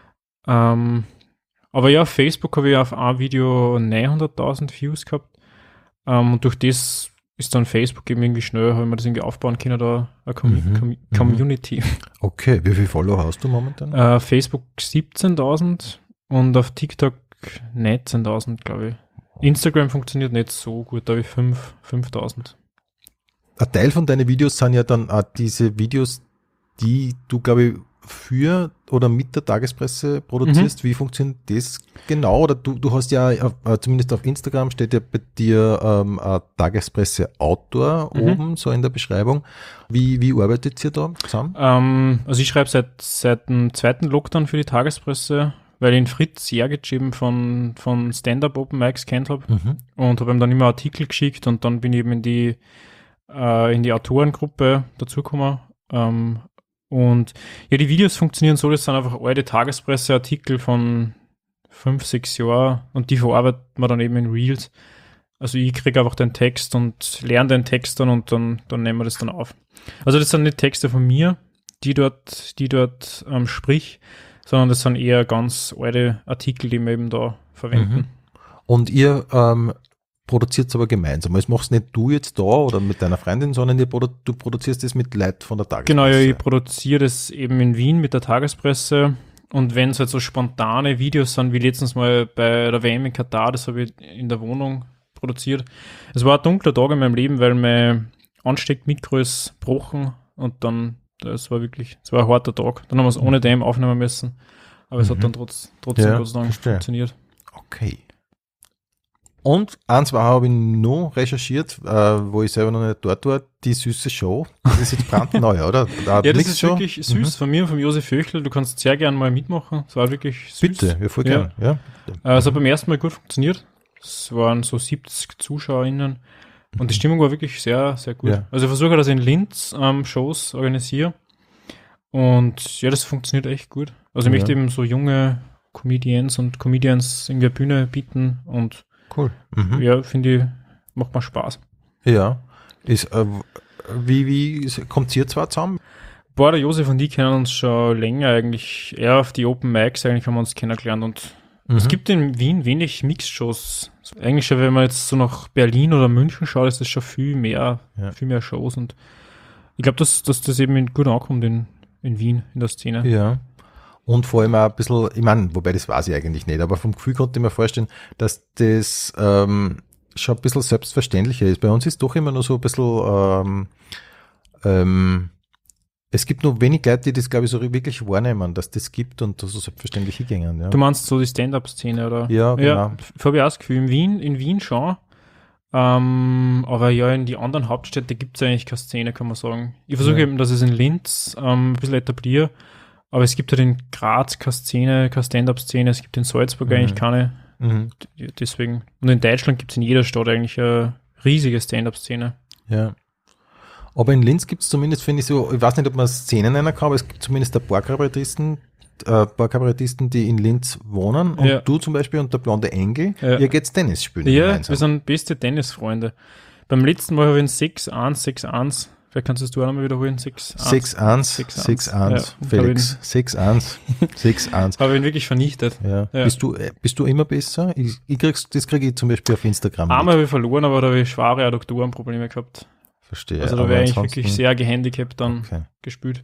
Aber ja, auf Facebook habe ich auf ein Video 900.000 Views gehabt. Und durch das ist dann Facebook eben irgendwie schnell, habe ich mir das irgendwie aufbauen können, da eine Community. Okay, wie viele Follower hast du momentan? Facebook 17.000 und auf TikTok 19.000, glaube ich. Instagram funktioniert nicht so gut, da habe ich 5.000. Ein Teil von deinen Videos sind ja dann auch diese Videos, die du, glaube ich, für oder mit der Tagespresse produzierst. Wie funktioniert das genau? Oder du hast ja, zumindest auf Instagram steht ja bei dir ein Tagespresse-Autor oben, so in der Beschreibung. Wie arbeitet ihr da zusammen? Also ich schreibe seit dem 2. Lockdown für die Tagespresse, weil ich den Fritz Jergic eben von Stand-Up Open Mics kennt habe und habe ihm dann immer Artikel geschickt und dann bin ich eben in die Autorengruppe dazugekommen. Und ja, die Videos funktionieren so, das sind einfach alte Tagespresseartikel von 5-6 Jahren und die verarbeitet man dann eben in Reels. Also ich kriege einfach den Text und lerne den Text dann und dann nehmen wir das dann auf. Also das sind nicht Texte von mir, die dort sprich, sondern das sind eher ganz alte Artikel, die wir eben da verwenden. Und ihr produziert es aber gemeinsam. Das machst nicht du jetzt da oder mit deiner Freundin, sondern du produzierst das mit Leuten von der Tagespresse. Genau, ja, ich produziere das eben in Wien mit der Tagespresse und wenn es halt so spontane Videos sind, wie letztens mal bei der WM in Katar, das habe ich in der Wohnung produziert. Es war ein dunkler Tag in meinem Leben, weil mein Ansteckmikro ist gebrochen und dann, es war ein harter Tag. Dann haben wir es ohne dem aufnehmen müssen, aber es hat dann trotzdem Gott sei Dank funktioniert. Okay. Und eins habe ich noch recherchiert, wo ich selber noch nicht dort war, die süße Show. Das ist jetzt brandneu, oder? Ja, das ist wirklich süß von mir und von Josef Föchel. Du kannst sehr gerne mal mitmachen. Es war wirklich süß. Bitte, ja, voll gerne. Ja. Es hat beim ersten Mal gut funktioniert. Es waren so 70 ZuschauerInnen und die Stimmung war wirklich sehr, sehr gut. Ja. Also ich versuche, dass ich in Linz Shows organisiere und ja, das funktioniert echt gut. Also ich möchte eben so junge Comedians irgendwie eine Bühne bieten und cool. Ja, finde ich, macht mal Spaß. Ja. Wie kommt ihr zwei zusammen? Der Josef und ich kennen uns schon länger eigentlich. Eher auf die Open Mics eigentlich haben wir uns kennengelernt und es gibt in Wien wenig Mixed-Shows. Eigentlich schon, wenn man jetzt so nach Berlin oder München schaut, ist das schon viel mehr Shows und ich glaube, dass das eben gut ankommt in Wien, in der Szene. Ja. Und vor allem auch ein bisschen, ich meine, wobei das weiß ich eigentlich nicht, aber vom Gefühl konnte ich mir vorstellen, dass das schon ein bisschen selbstverständlicher ist. Bei uns ist doch immer nur so ein bisschen, es gibt nur wenig Leute, die das, glaube ich, so wirklich wahrnehmen, dass das gibt und so selbstverständlich hingehen. Ja. Du meinst so die Stand-Up-Szene, oder? Ja, genau. Ja, habe ich auch das Gefühl, in Wien schon. Aber ja, in die anderen Hauptstädte gibt es eigentlich keine Szene, kann man sagen. Ich versuche eben, dass ich es in Linz ein bisschen etabliere, aber es gibt halt in Graz keine Szene, keine Stand-Up-Szene, es gibt in Salzburg eigentlich keine. Deswegen. Und in Deutschland gibt es in jeder Stadt eigentlich eine riesige Stand-Up-Szene. Ja. Aber in Linz gibt es zumindest, finde ich so, ich weiß nicht, ob man Szenen nennen kann, aber es gibt zumindest ein paar Kabarettisten, die in Linz wohnen. Und du zum Beispiel und der blonde Engel, ihr geht's Tennis spielen. Ja, gemeinsam. wir sind beste Tennisfreunde. Beim letzten Mal habe ich ein 6-1, 6-1. Vielleicht kannst du es du auch nochmal wiederholen. 6-1. 6-1, Felix. 6-1, 6-1. Habe ihn wirklich vernichtet. Ja. Bist du immer besser? Das kriege ich zum Beispiel auf Instagram. Einmal habe ich verloren, aber da habe ich schwere Adduktorenprobleme gehabt. Verstehe. Also da wäre ich wirklich sehr gehandicapt dann gespielt.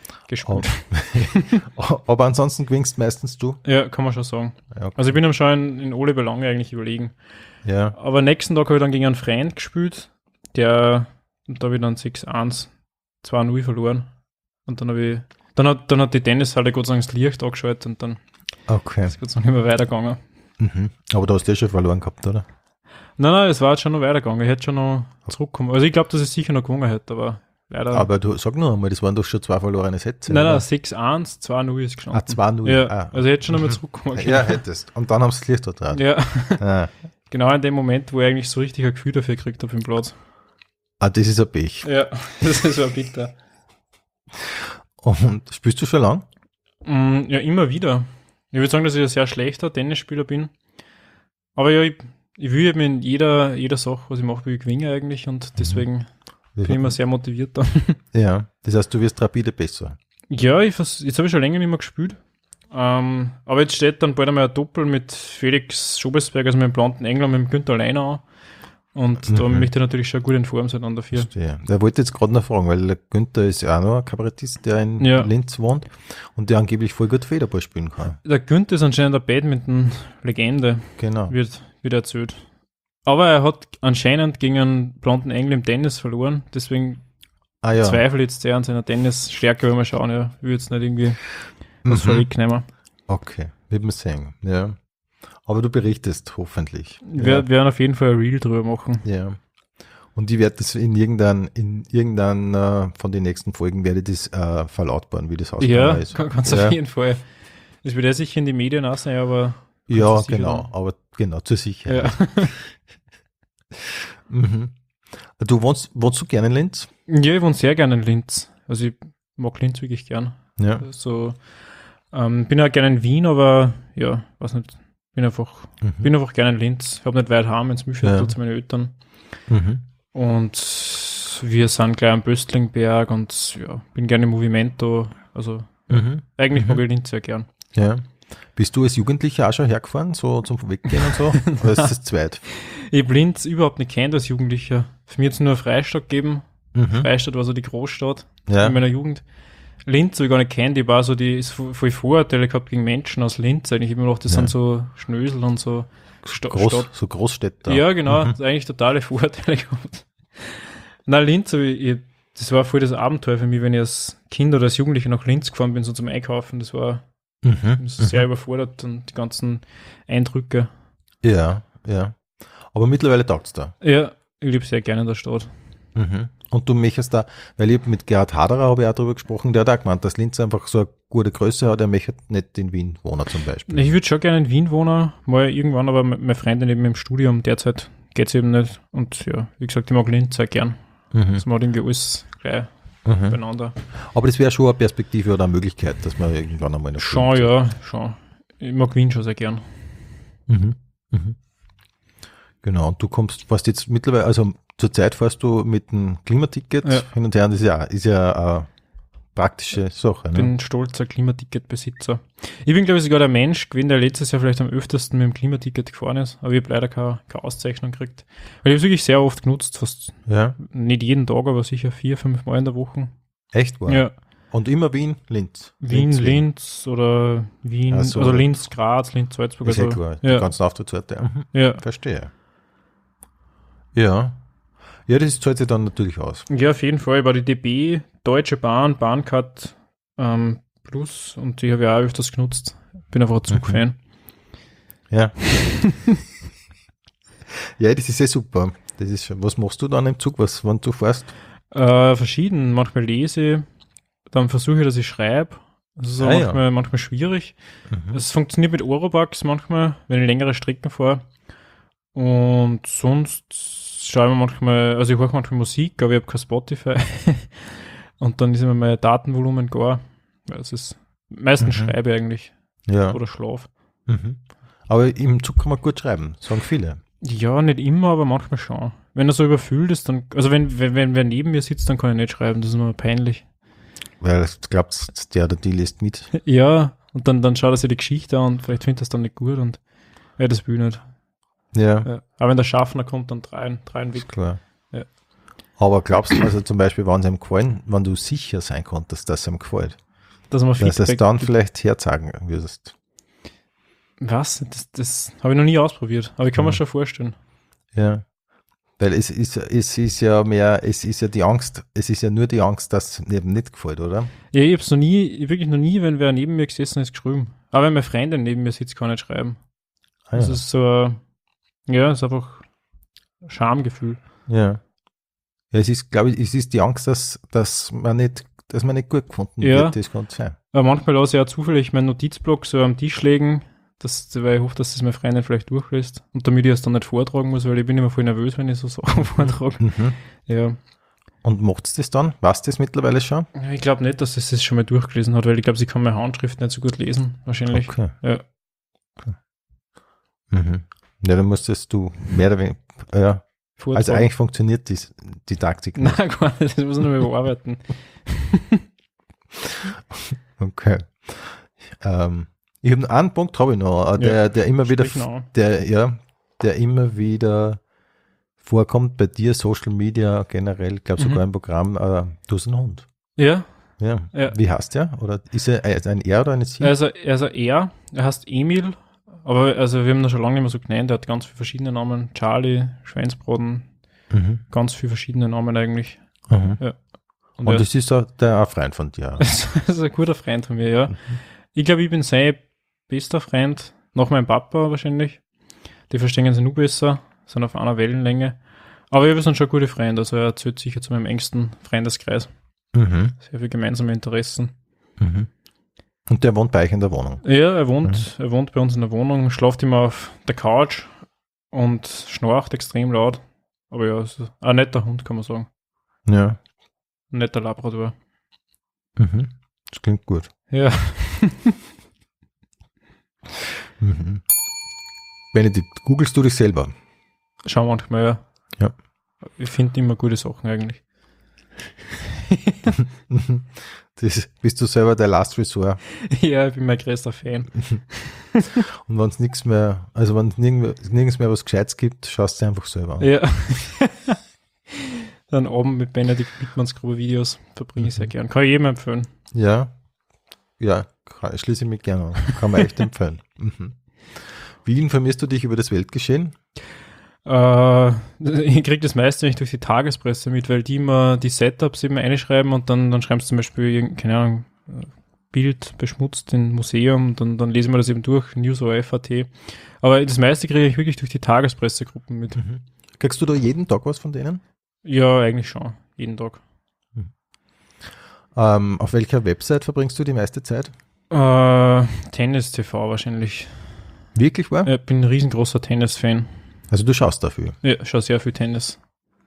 Aber ansonsten gewinnst meistens du? Ja, kann man schon sagen. Ja, okay. Also ich bin am schon in alle Belange eigentlich überlegen. Ja. Aber nächsten Tag habe ich dann gegen einen Freund gespielt, da habe ich dann 6-1, 2-0 verloren. Und dann hat die Tennishalle Gott sei Dank das Licht angeschaltet und dann ist es Gott sei Dank immer weitergegangen. Mhm. Aber du hast ja schon verloren gehabt, oder? Nein, es war jetzt schon noch weitergegangen. Ich hätte schon noch zurückkommen. Also ich glaube, dass ich sicher noch gewonnen hätte, aber leider. Aber du sag nur einmal, das waren doch schon 2 verlorene Sätze. Nein, 6-1, 2-0 ist gestanden. 2-0. Ja, also ich hätte schon noch mal zurückkommen können. Ja, hättest. Und dann haben sie das Licht dort drauf. Ja. Genau in dem Moment, wo ich eigentlich so richtig ein Gefühl dafür gekriegt habe im Platz. Das ist ein Pech. Ja, das ist ein bitter. Und spielst du schon lang? Ja, immer wieder. Ich würde sagen, dass ich ein sehr schlechter Tennisspieler bin. Aber ja, ich will eben in jeder Sache, was ich mache, will ich gewinnen eigentlich und deswegen bin ich immer sehr motiviert dann. Ja, das heißt, du wirst rapide besser. Ja, jetzt habe ich schon länger nicht mehr gespielt. Aber jetzt steht dann bald einmal ein Doppel mit Felix Schobesberg, also mit dem blonden Engler, mit dem Günther Leiner an. Und da möchte ich natürlich schon gut in Form sein dann dafür. Verstehe. Der wollte jetzt gerade noch fragen, weil der Günther ist ja auch noch ein Kabarettist, der in Linz wohnt und der angeblich voll gut Federball spielen kann. Der Günther ist anscheinend eine Badminton-Legende, genau. wird erzählt. Aber er hat anscheinend gegen einen blonden Engel im Tennis verloren, deswegen zweifle jetzt sehr an seiner Tennisstärke, wenn wir schauen, ja, ich will jetzt nicht irgendwie was vorwegnehmen. Okay, wird man sehen, ja. Aber du berichtest hoffentlich. Wir werden auf jeden Fall ein Reel drüber machen. Ja. Und ich werde das in irgendeiner von den nächsten Folgen werde ich das verlautbaren, wie das ausgegangen ist. Ja, kannst auf jeden Fall. Das wird ja sicher in die Medien aussehen, aber ja, genau, aber genau, zur Sicherheit. Ja. Du wohnst du gerne in Linz? Ja, ich wohne sehr gerne in Linz. Also ich mag Linz wirklich gern. Ja. Also, bin auch gerne in Wien, aber ja, weiß nicht, bin einfach gerne in Linz. Ich habe nicht weit heim ins Mühlviertel zu meinen Eltern. Und wir sind gleich am Böstlingberg und ja, bin gerne im Movimento. Also eigentlich mag ich Linz sehr gern. Ja. Bist du als Jugendlicher auch schon hergefahren, so zum Weggehen und so? Oder ist das zweit? Ich habe Linz überhaupt nicht kennt als Jugendlicher. Für mich hat es nur Freistadt gegeben. Freistadt war so die Großstadt in meiner Jugend. Linz habe ich gar nicht kennt. Ich war so voll Vorurteile gehabt gegen Menschen aus Linz. Eigentlich habe ich mir gedacht, das sind so Schnösel und so so Großstädter. Ja, genau. Eigentlich totale Vorurteile gehabt. Na, Linz, das war voll das Abenteuer für mich, wenn ich als Kind oder als Jugendlicher nach Linz gefahren bin, so zum Einkaufen. Das war sehr überfordert und die ganzen Eindrücke. Ja. Aber mittlerweile taugt es da. Ja, ich lebe sehr gerne in der Stadt. Und du möchtest da, weil ich mit Gerhard Haderer habe ich auch darüber gesprochen, der hat auch gemeint, dass Linz einfach so eine gute Größe hat, er möchte nicht in Wien wohnen zum Beispiel. Ich würde schon gerne in Wien wohnen, mal irgendwann, aber meine Freundin eben im Studium derzeit geht es eben nicht. Und ja, wie gesagt, ich mag Linz sehr gern. Das macht irgendwie alles gleich beieinander. Aber das wäre schon eine Perspektive oder eine Möglichkeit, dass man irgendwann einmal in der schon. Ich mag Wien schon sehr gern. Genau, und du fährst jetzt mittlerweile, also zurzeit fährst du mit dem Klimaticket hin und her, und das ist ja eine praktische Sache. Ich bin stolzer Klimaticketbesitzer. Ich bin, glaube ich, sogar der Mensch gewesen, der letztes Jahr vielleicht am öftesten mit dem Klimaticket gefahren ist, aber ich habe leider keine Auszeichnung gekriegt. Weil ich habe es wirklich sehr oft genutzt, fast nicht jeden Tag, aber sicher 4-5 Mal in der Woche. Echt wahr? Ja. Und immer Wien, Linz? Linz oder Wien, also, oder Linz, Graz, Linz, Salzburg. Ist also, klar, die ganzen Auftrittsorte. Ja. Verstehe. Ja. Ja, das zahlt sich dann natürlich aus. Ja, auf jeden Fall. Ich war die DB, Deutsche Bahn, Bahncard Plus und die habe ich auch öfters genutzt. Bin einfach ein Zugfan. Ja. Ja, das ist super. Das ist, was machst du dann im Zug, wenn du fährst? Verschieden. Manchmal lese, dann versuche ich, dass ich schreibe. Das ist auch manchmal schwierig. Es funktioniert mit Oropax manchmal, wenn ich längere Strecken fahre. Und sonst schaue ich mir manchmal, also ich höre manchmal Musik, aber ich habe kein Spotify. Und dann ist immer mein Datenvolumen gar. Das ist meistens schreibe ich eigentlich. Ja. Oder Schlaf. Aber im Zug kann man gut schreiben, sagen viele. Ja, nicht immer, aber manchmal schon. Wenn er so überfüllt ist, dann, also wenn wer neben mir sitzt, dann kann ich nicht schreiben, das ist immer peinlich. Weil du glaubst, der oder die liest mit. Ja, und dann schaut er sich die Geschichte an und vielleicht findet er es dann nicht gut und das will ich nicht. Ja. Aber wenn der Schaffner kommt, dann dreien weg. Klar. Ja. Aber glaubst du, also zum Beispiel, wenn es ihm gefallen, wenn du sicher sein konntest, dass es ihm gefällt, dass man dass es dann vielleicht herzagen würdest? Was? Das habe ich noch nie ausprobiert, aber ich kann mir schon vorstellen. Ja. Weil es ist ja die Angst, es ist ja nur die Angst, dass es eben nicht gefällt, oder? Ja, ich habe wirklich noch nie, wenn wer neben mir gesessen ist, geschrieben. Aber wenn meine Freundin neben mir sitzt, kann ich nicht schreiben. Das ist so, ist einfach ein Schamgefühl. Ja. Ja, es ist, glaube ich, es ist die Angst, dass man nicht gut gefunden wird, das kann sein. Aber manchmal lasse ich auch zufällig meinen Notizblock so am Tisch legen, weil ich hoffe, dass das meine Freundin vielleicht durchlässt und damit ich es dann nicht vortragen muss, weil ich bin immer voll nervös, wenn ich so Sachen vortrage. Ja. Und macht es das dann? Weißt du das mittlerweile schon? Ich glaube nicht, dass es das schon mal durchgelesen hat, weil ich glaube, sie kann meine Handschrift nicht so gut lesen, wahrscheinlich. Okay. Ja. Okay. Ja, dann musstest du mehr oder weniger, Vortragen. Also eigentlich funktioniert die Taktik nicht. Nein, gar nicht, das muss ich noch mal überarbeiten. Okay. Ich habe einen Punkt habe ich noch, der immer wieder, der immer wieder vorkommt bei dir, Social Media generell, ich glaube sogar im Programm, du hast einen Hund. Ja. Ja. Wie heißt der? Oder ist er ein Er oder eine Sie? Also er ist ein Er heißt Emil, aber also wir haben ihn schon lange nicht mehr so genannt, er hat ganz viele verschiedene Namen, Charlie, Schweinsbraten, ganz viele verschiedene Namen eigentlich. Ja. Und das ist auch ein Freund von dir. Das ist ein guter Freund von mir, ja. Ich glaube, ich bin sein bester Freund, nach meinem Papa wahrscheinlich. Die verstehen sich nur besser, sind auf einer Wellenlänge. Aber wir sind schon gute Freunde, also er zählt sicher zu meinem engsten Freundeskreis. Sehr viele gemeinsame Interessen. Und der wohnt bei euch in der Wohnung? Ja, er wohnt bei uns in der Wohnung, schläft immer auf der Couch und schnarcht extrem laut. Aber ja, ist ein netter Hund, kann man sagen. Ja. Ein netter Labrador. Das klingt gut. Ja. Benedikt, googelst du dich selber? Schau manchmal, ja. Ich finde immer gute Sachen eigentlich. Bist du selber der Last Resort? Ja, ich bin mein größter Fan. Und wenn es nichts mehr, also wenn es nirgends mehr was Gescheites gibt, schaust du einfach selber an. Ja. Dann Abend mit Benedikt Wittmanns grobe Videos verbringe ich sehr gern. Kann ich jedem empfehlen. Ja, schließe ich mich gerne an. Kann man echt empfehlen. Wie informierst du dich über das Weltgeschehen? Ich kriege das meiste nicht durch die Tagespresse mit, weil die immer die Setups eben einschreiben und dann schreiben sie zum Beispiel, keine Ahnung, Bild beschmutzt im Museum, dann lesen wir das eben durch, News oder FAT. Aber das meiste kriege ich wirklich durch die Tagespressegruppen mit. Kriegst du da jeden Tag was von denen? Ja, eigentlich schon. Jeden Tag. Auf welcher Website verbringst du die meiste Zeit? Tennis TV wahrscheinlich. Wirklich wahr? Ich bin ein riesengroßer Tennis-Fan. Also du schaust dafür? Ja, ich schaue sehr viel Tennis.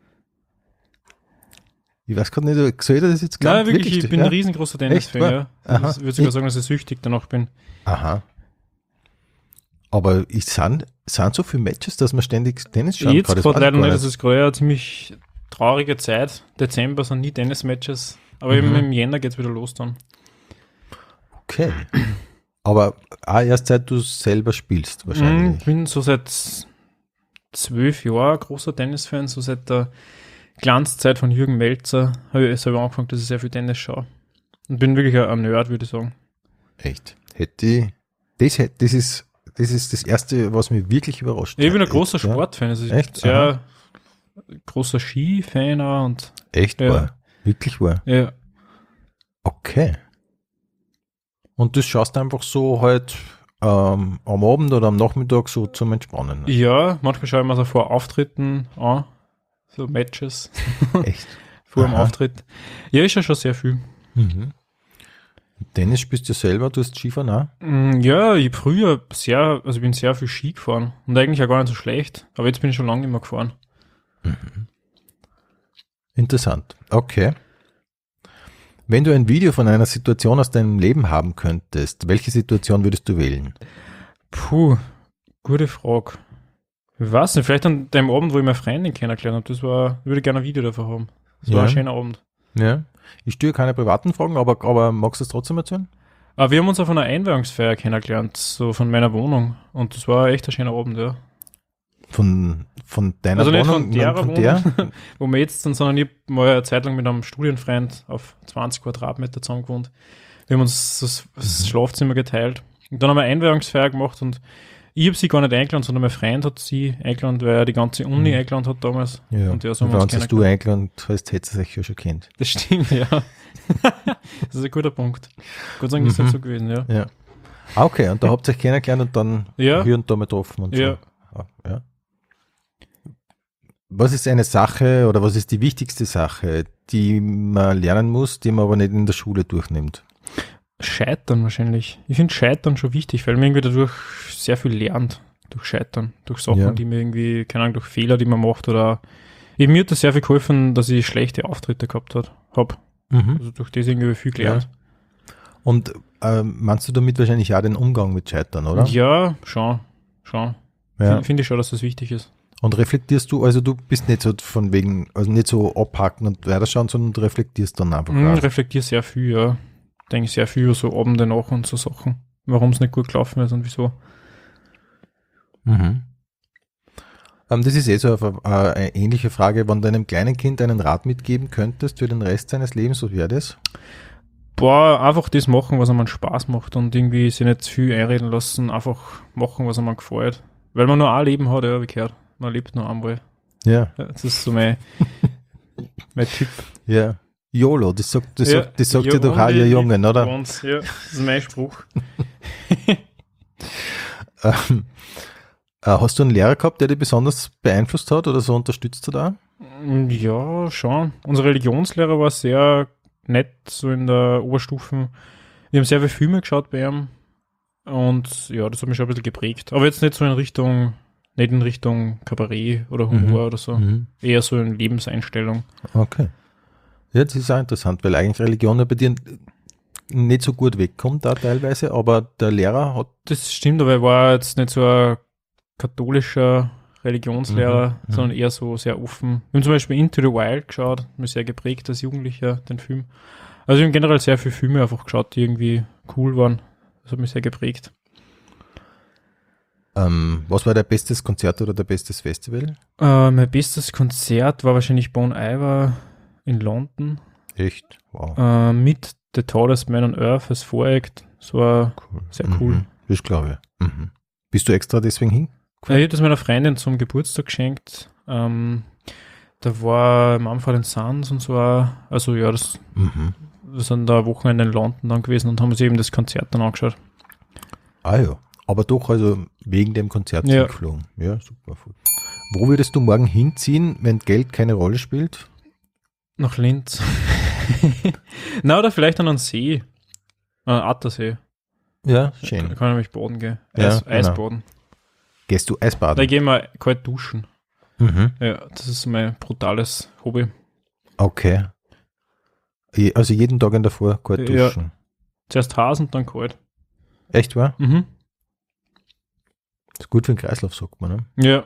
Ich weiß gerade nicht, soll ich das jetzt Nein, wirklich, ich bin ein riesengroßer Tennis-Fan, ja. Ich würde sogar sagen, dass ich süchtig danach bin. Aha. Aber sind so viele Matches, dass man ständig Tennis schauen jetzt kann? Jetzt gerade leider nicht, das ist gerade eine ziemlich traurige Zeit. Dezember sind nie Tennis-Matches, aber eben im Jänner geht es wieder los dann. Okay. Aber auch erst seit du selber spielst wahrscheinlich. Ich bin so seit 12 Jahren großer Tennis-Fan, so seit der Glanzzeit von Jürgen Melzer habe ich selber angefangen, dass ich sehr viel Tennis schaue. Und bin wirklich ein Nerd, würde ich sagen. Echt? Das ist das Erste, was mich wirklich überrascht hat. Ich bin ein großer Sportfan. Also echt? Sehr, großer Ski-Fan auch und Echt Ja. wahr? Wirklich wahr? ja. Okay. Und das schaust du einfach so halt am Abend oder am Nachmittag so zum Entspannen. Ne? Ja, manchmal schaue ich mir so vor Auftritten an, so Matches Echt? vor dem Aha. Auftritt. Ja, ist ja schon sehr viel. Mhm. Tennis spielst du selber, du hast Skifahren auch? Ja, ich hab früher ich bin sehr viel Ski gefahren und eigentlich auch gar nicht so schlecht, aber jetzt bin ich schon lange nicht mehr gefahren. Interessant. Okay. Wenn du ein Video von einer Situation aus deinem Leben haben könntest, welche Situation würdest du wählen? Puh, gute Frage. Ich weiß nicht, vielleicht an dem Abend, wo ich meine Freundin kennengelernt habe, würde ich gerne ein Video davon haben. Das war Ja. ein schöner Abend. Ja. Ich stelle keine privaten Fragen, aber magst du es trotzdem erzählen? Aber wir haben uns auf einer Einweihungsfeier kennengelernt, so von meiner Wohnung. Und das war echt ein schöner Abend, ja. Von deiner Also nicht Wohnung? von derer von der? wo wir jetzt sind, sondern ich habe mal eine Zeit lang mit einem Studienfreund auf 20 Quadratmeter zusammen gewohnt. Wir haben uns das Schlafzimmer geteilt. Und dann haben wir eine Einweihungsfeier gemacht und ich habe sie gar nicht eingeladen, sondern mein Freund hat sie eingeladen, weil er die ganze Uni eingeladen hat damals. Ja. Und ja, so Und haben wir bei uns uns hast du eingeladen hast, hättest du es euch ja schon kennt. Das stimmt, ja. Das ist ein guter Punkt. Gott sei Dank ist das so gewesen, ja. Ja. Ah, okay, und da habt ihr euch kennengelernt und dann Ja. hier und da mal getroffen und Ja. so. Ja. Was ist eine Sache oder was ist die wichtigste Sache, die man lernen muss, die man aber nicht in der Schule durchnimmt? Scheitern wahrscheinlich. Ich finde Scheitern schon wichtig, weil man irgendwie dadurch sehr viel lernt. Durch Scheitern. Durch Sachen, Ja. die mir irgendwie, keine Ahnung, durch Fehler, die man macht oder eben mir hat das sehr viel geholfen, dass ich schlechte Auftritte gehabt habe. Also durch das irgendwie viel gelernt. Und meinst du damit wahrscheinlich auch den Umgang mit Scheitern, oder? Ja, schon. Ja. Finde ich schon, dass das wichtig ist. Und reflektierst du, also du bist nicht so von wegen, also nicht so abhaken und weiterschauen, sondern du reflektierst dann einfach. auch. Reflektiere sehr viel, ja. Denke sehr viel über so Abende nach und so Sachen. Warum es nicht gut gelaufen ist und wieso. Mhm. Das ist so eine ähnliche Frage, wenn du einem kleinen Kind einen Rat mitgeben könntest für den Rest seines Lebens, was wäre das? Boah, einfach das machen, was einem Spaß macht und irgendwie sich nicht zu viel einreden lassen, einfach machen, was einem gefällt. Weil man nur ein Leben hat, ja, wie gehört. Man lebt nur einmal. Ja. Ja, das ist so mein Tipp. Ja. YOLO, das sagt Ja, ja doch auch ihr Jungen, oder? Once, ja, das ist mein Spruch. Hast du einen Lehrer gehabt, der dich besonders beeinflusst hat oder so unterstützt hat auch? Ja, schon. Unser Religionslehrer war sehr nett, so in der Oberstufen. Wir haben sehr viele Filme geschaut bei ihm und ja, das hat mich schon ein bisschen geprägt. Aber jetzt nicht so nicht in Richtung Kabarett oder Humor oder so. Eher so in Lebenseinstellung. Okay. Ja, das ist auch interessant, weil eigentlich Religion ja bei dir nicht so gut wegkommt da teilweise, aber der Lehrer hat... Das stimmt, aber er war jetzt nicht so ein katholischer Religionslehrer, sondern eher so sehr offen. Wir haben zum Beispiel Into the Wild geschaut, mich sehr geprägt als Jugendlicher, den Film. Also wir haben generell sehr viele Filme einfach geschaut, die irgendwie cool waren. Das hat mich sehr geprägt. Was war dein bestes Konzert oder dein bestes Festival? Mein bestes Konzert war wahrscheinlich Bon Iver in London Echt? Wow. mit The Tallest Man on Earth als Voreact. Das war sehr cool. Das glaube ich. Bist du extra deswegen hin? Ich habe das meiner Freundin zum Geburtstag geschenkt. Da war Mumford & Sons und so auch. Also ja, wir sind da Wochenende in London dann gewesen und haben uns eben das Konzert dann angeschaut. Ah ja, aber doch also wegen dem Konzert Ja. geflogen. Ja, super. Wo würdest du morgen hinziehen, wenn Geld keine Rolle spielt? Nach Linz. Na, oder vielleicht an einen See. An einen Attersee. Ja, Da schön. kann ich nämlich baden gehen. Ja, Eisbaden. Gehst du Da Eisbaden? gehen wir kalt duschen. Mhm. Ja, das ist mein brutales Hobby. Okay. Also jeden Tag in der Früh kalt Ja. duschen. Zuerst heiß und dann kalt. Echt wahr? Mhm. Ist gut für den Kreislauf, sagt man. Ne? Ja.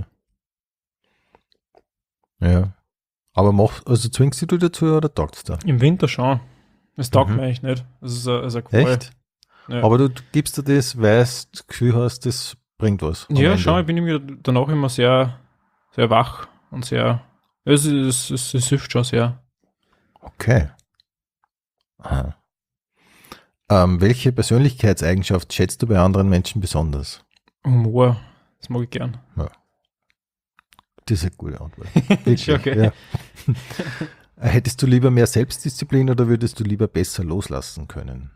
Ja. Aber also zwingst du dich dazu oder taugt es da? Im Winter schon. Das taugt mir eigentlich nicht. Das ist ein Qual. Echt? Ja. Aber du gibst dir das, weil du das Gefühl hast, das bringt was. am Ja, Ende. schon. Ich bin irgendwie danach immer sehr, sehr wach und sehr. Es hilft schon sehr. Okay. Aha. Welche Persönlichkeitseigenschaft schätzt du bei anderen Menschen besonders? Humor. Das mag ich gern. Das ist eine gute Antwort. Wirklich, Okay. ja. Hättest du lieber mehr Selbstdisziplin oder würdest du lieber besser loslassen können?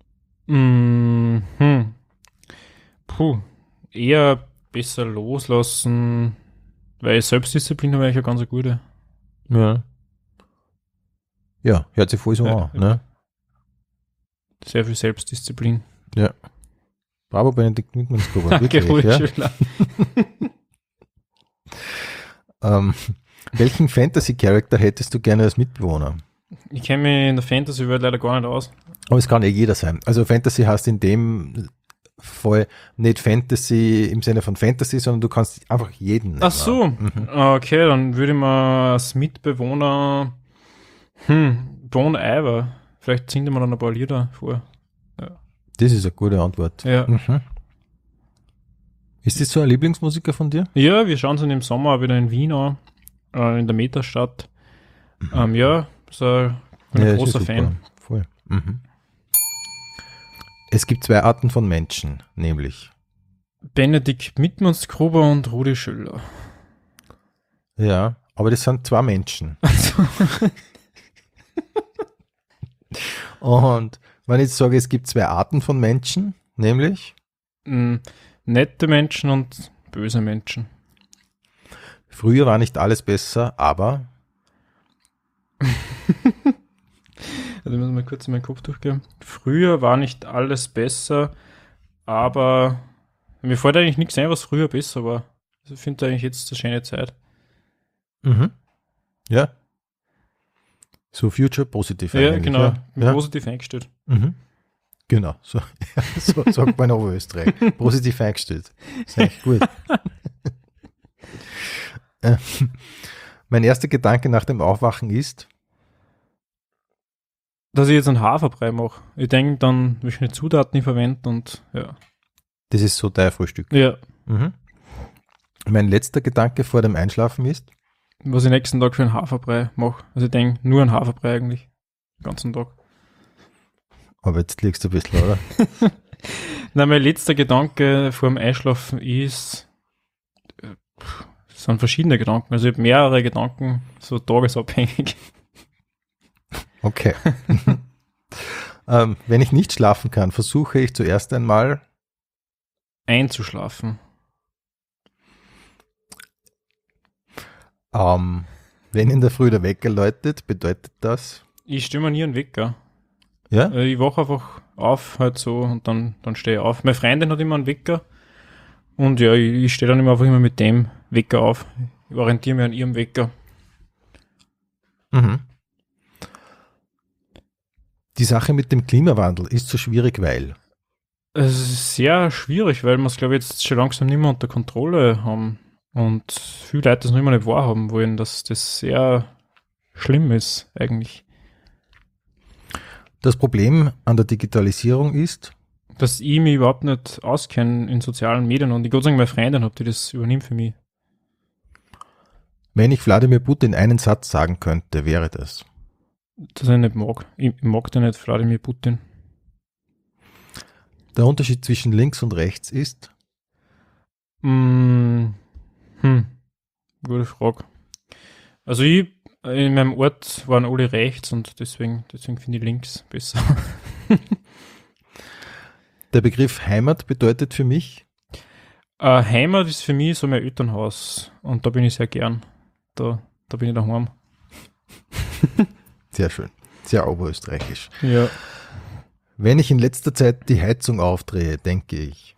Eher besser loslassen, weil Selbstdisziplin habe ich ja ganz eine gute. Ja. Ja, hört sich voll so Ja, an. Ne? Sehr viel Selbstdisziplin. Ja. Bravo, Benedikt Wittmannsgruber. Danke, Wirklich, ja? Schüler. Welchen Fantasy-Charakter hättest du gerne als Mitbewohner? Ich kenne mich in der Fantasy-Welt leider gar nicht aus. Aber es kann jeder sein. Also Fantasy heißt in dem Fall nicht Fantasy im Sinne von Fantasy, sondern du kannst einfach jeden nehmen. Ach so, okay, dann würde ich mal als Mitbewohner Bon Iver. Vielleicht ziehen wir dann ein paar Lieder vor. Das ist eine gute Antwort. Ja. Mhm. Ist das so ein Lieblingsmusiker von dir? Ja, wir schauen uns im Sommer auch wieder in Wien an, in der Metastadt. Ja, so bin ein ist großer ja super. Fan. Voll. Mhm. Es gibt zwei Arten von Menschen, nämlich. Benedikt Wittmannsgruber und Rudi Schüller. Ja, aber das sind zwei Menschen. Und wenn ich jetzt sage, es gibt zwei Arten von Menschen, nämlich Nette Menschen und böse Menschen. früher war nicht alles besser, aber Also müssen wir kurz in meinen Kopf durchgehen. Früher war nicht alles besser, aber mir fällt eigentlich nichts ein, was früher besser war. Also ich finde eigentlich jetzt eine schöne Zeit. ja. So Future Positive. Ja, eigentlich, genau. Bin Ja. positiv eingestellt. Genau, so, so sagt man in Oberösterreich. Positiv eingestellt. Ist echt gut. Mein erster Gedanke nach dem Aufwachen ist, Dass ich jetzt einen Haferbrei mache. Ich denke dann, welche Zutaten ich verwende und ja. das ist so dein Frühstück. Ja, Mein letzter Gedanke vor dem Einschlafen ist, was ich nächsten Tag für einen Haferbrei mache. Also ich denke, nur einen Haferbrei eigentlich. Den ganzen Tag. aber jetzt liegst du ein bisschen, oder? Nein, mein letzter Gedanke vor dem Einschlafen ist, es sind verschiedene Gedanken. Also ich habe mehrere Gedanken, so tagesabhängig. Okay. Wenn ich nicht schlafen kann, versuche ich zuerst einmal, Einzuschlafen. wenn in der Früh der Wecker läutet, bedeutet das, Ich stelle mir nie einen Wecker. ja? Ich wache einfach auf, halt so, und dann stehe ich auf. Meine Freundin hat immer einen Wecker. Und ja, ich stehe dann einfach immer mit dem Wecker auf. Ich orientiere mich an ihrem Wecker. Die Sache mit dem Klimawandel ist so schwierig, weil Es ist sehr schwierig, weil wir es, glaube ich, jetzt schon langsam nicht mehr unter Kontrolle haben. Und viele Leute das noch immer nicht wahrhaben wollen, dass das sehr schlimm ist, eigentlich. das Problem an der Digitalisierung ist, Dass ich mich überhaupt nicht auskenne in sozialen Medien und ich Gott sei Dank meine Freundin habe, die das übernimmt für mich. wenn ich Wladimir Putin einen Satz sagen könnte, wäre das. Dass ich nicht mag. Ich mag den nicht, Wladimir Putin. Der Unterschied zwischen links und rechts ist, Gute Frage. Also ich, in meinem Ort waren alle rechts und deswegen finde ich links besser. der Begriff Heimat bedeutet für mich, Heimat ist für mich so mein Elternhaus und da bin ich sehr gern. Da bin ich daheim. sehr schön, sehr oberösterreichisch. Ja. Wenn ich in letzter Zeit die Heizung aufdrehe, denke ich,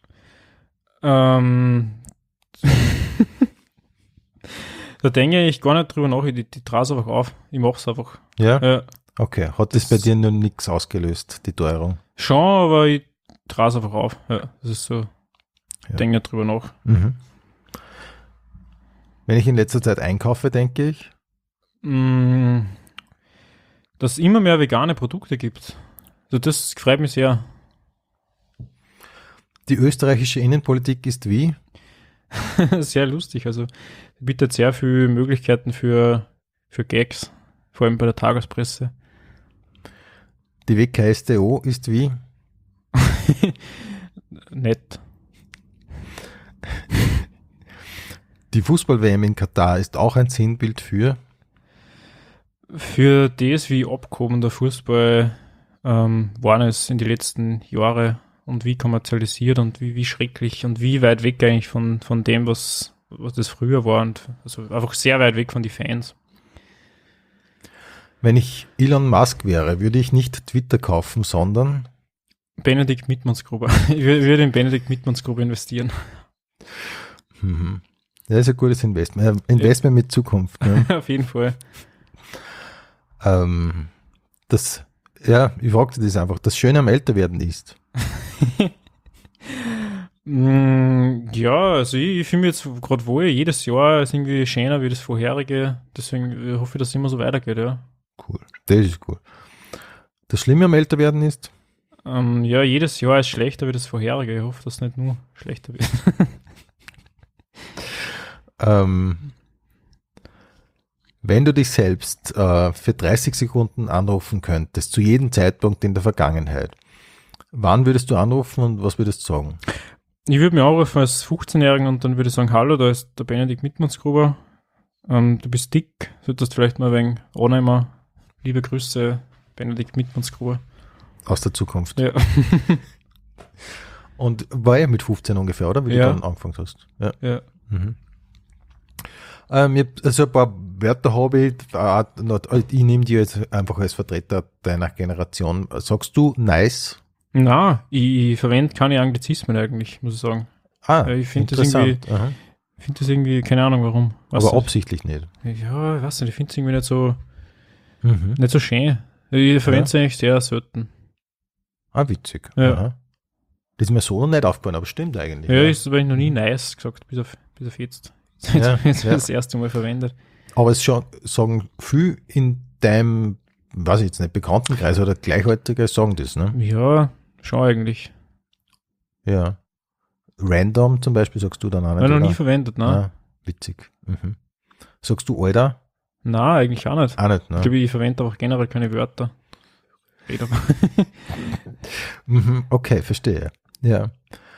Da denke ich gar nicht drüber nach, ich trage es einfach auf. Ich mache es einfach. ja? Ja. Okay, hat das bei dir nur nichts ausgelöst, die Teuerung? Schon, aber ich trage es einfach auf. Ja, das ist so. Ja. Denke nicht drüber nach. Wenn ich in letzter Zeit einkaufe, denke ich, Dass es immer mehr vegane Produkte gibt. Also das freut mich sehr. die österreichische Innenpolitik ist wie? Sehr lustig. Also bietet sehr viele Möglichkeiten für Gags, vor allem bei der Tagespresse. Die WKStO ist wie? Nett. Die Fußball-WM in Katar ist auch ein Sinnbild für das, wie abgehoben der Fußball waren es in die letzten Jahre und wie kommerzialisiert und wie schrecklich und wie weit weg eigentlich von dem, was das früher war und also einfach sehr weit weg von den Fans. Wenn ich Elon Musk wäre, würde ich nicht Twitter kaufen, sondern Benedikt Mittmannsgruber. Ich würde in Benedikt Mittmannsgruber investieren. Das ist ein gutes Investment. Investment mit Zukunft. Ne? Auf jeden Fall. Ich fragte das einfach. Das Schöne am Älterwerden ist. Ja, also ich fühle mich jetzt gerade wohl. Jedes Jahr ist irgendwie schöner wie das vorherige. Deswegen hoffe ich, dass es immer so weitergeht, ja. Cool. Das ist cool. Das Schlimme am Älterwerden ist? Ja, jedes Jahr ist schlechter wie das vorherige. Ich hoffe, dass es nicht nur schlechter wird. Wenn du dich selbst für 30 Sekunden anrufen könntest, zu jedem Zeitpunkt in der Vergangenheit, wann würdest du anrufen und was würdest du sagen? Ich würde mich anrufen als 15-Jährigen und dann würde ich sagen, hallo, da ist der Benedikt Mittmannsgruber. Du bist dick, solltest vielleicht mal ein wenig annehmen. Liebe Grüße, Benedikt Mittmannsgruber. Aus der Zukunft. Ja. Und war er mit 15 ungefähr, oder? Wie du dann angefangen hast. Ja. Mhm. Also ein paar Wörter habe ich nehme die jetzt einfach als Vertreter deiner Generation. Sagst du nice? Na, ich verwende keine Anglizismen eigentlich, muss ich sagen. Ich finde das irgendwie, keine Ahnung warum. Aber absichtlich nicht. Ja, ich weiß nicht, ich finde es irgendwie nicht so, nicht so schön. Ich verwende es eigentlich sehr selten. Witzig. Ja. Aha. Das ist mir so noch nicht aufgefallen, aber stimmt eigentlich. Ja, ist aber ich noch nie nice gesagt, bis auf jetzt. Jetzt das erste Mal verwendet. Aber es sagen viel in deinem, weiß ich jetzt nicht, Bekanntenkreis oder Gleichaltrige sagen das, ne? Ja, schon eigentlich. Ja. Random zum Beispiel sagst du dann auch nicht. Noch nie verwendet, ne? Witzig. Sagst du Alter? Nein, eigentlich auch nicht. Auch nicht, ne? Ich glaube, ich verwende auch generell keine Wörter. Okay, verstehe. Ja.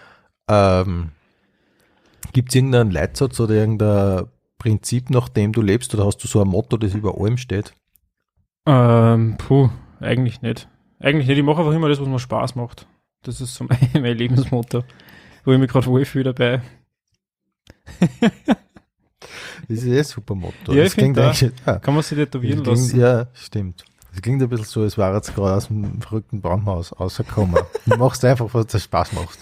Gibt es irgendeinen Leitsatz oder irgendein Prinzip, nach dem du lebst, oder hast du so ein Motto, das über allem steht? Eigentlich nicht. Ich mache einfach immer das, was mir Spaß macht. Das ist so mein Lebensmotto, wo ich mich gerade wohlfühle dabei. Das ist ein super Motto. Ja, das klingt eigentlich, kann man sich tätowieren lassen. Ja, stimmt. Das klingt ein bisschen so, als wäre jetzt gerade aus dem verrückten Baumhaus rausgekommen. Du machst einfach, was dir Spaß macht.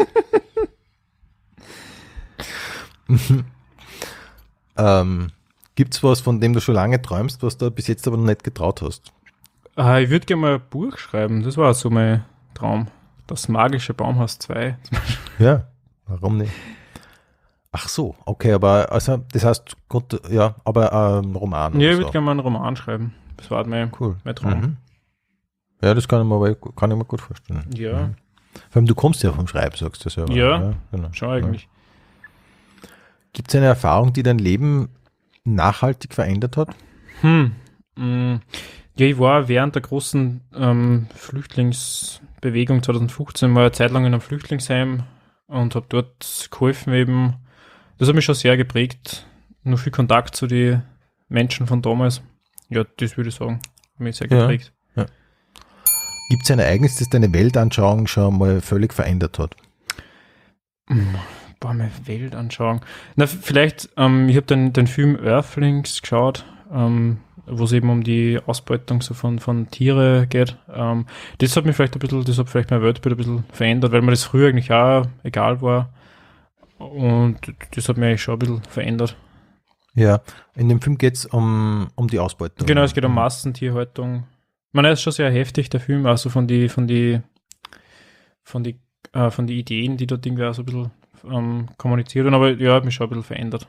Gibt es was, von dem du schon lange träumst, was du bis jetzt aber noch nicht getraut hast? Ich würde gerne mal ein Buch schreiben. Das war so mein Traum. Das magische Baumhaus 2. Ja, warum nicht? Ach so, okay, aber also das heißt, aber ein Roman. Ja, ich würde gerne mal einen Roman schreiben. Das war mein Traum. Ja, das kann ich mir gut vorstellen. Ja. Vor allem, du kommst ja vom Schreiben, sagst du selber. Ja, genau. Schon eigentlich. Gibt es eine Erfahrung, die dein Leben nachhaltig verändert hat? Ja, ich war während der großen Flüchtlingsbewegung 2015 mal eine Zeit lang in einem Flüchtlingsheim und habe dort geholfen eben. Das hat mich schon sehr geprägt. Nur viel Kontakt zu den Menschen von damals. Ja, das würde ich sagen. Hat mich sehr geprägt. Ja. Gibt es ein Ereignis, das deine Weltanschauung schon mal völlig verändert hat? Meine Weltanschauung. Na, vielleicht, ich habe den Film Earthlings geschaut, wo es eben um die Ausbeutung so von Tiere geht. Das hat mich vielleicht mein Weltbild ein bisschen verändert, weil mir das früher eigentlich auch egal war. Und das hat mich eigentlich schon ein bisschen verändert. Ja, in dem Film geht es um die Ausbeutung. Genau, es geht um Massentierhaltung. Man ist schon sehr heftig, der Film, also von die Ideen, die dort irgendwie auch so ein bisschen kommuniziert werden, aber ja, hat mich schon ein bisschen verändert.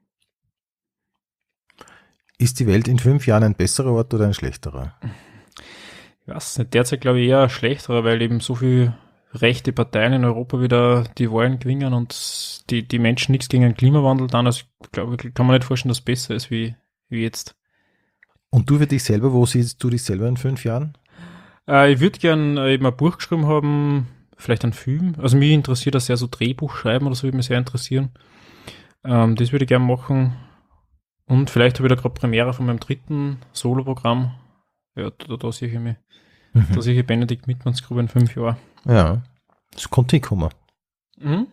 Ist die Welt in 5 Jahren ein besserer Ort oder ein schlechterer? Ich weiß nicht, derzeit glaube ich eher ein schlechterer, weil eben so viele rechte Parteien in Europa wieder die Wahlen gewinnen und die Menschen nichts gegen den Klimawandel dann, also ich glaube, kann man nicht vorstellen, dass es besser ist wie jetzt. Und du für dich selber, wo siehst du dich selber in 5 Jahren? Ich würde gerne eben ein Buch geschrieben haben, vielleicht einen Film. Also mich interessiert das sehr so Drehbuch schreiben oder so, würde mich sehr interessieren. Das würde ich gerne machen. Und vielleicht habe ich da gerade Premiere von meinem 3. Solo-Programm. Ja, da sehe ich mich. Da sehe ich Benedikt Mittmannsgruber in 5 Jahren. Ja, das konnte hinkommen. Mhm.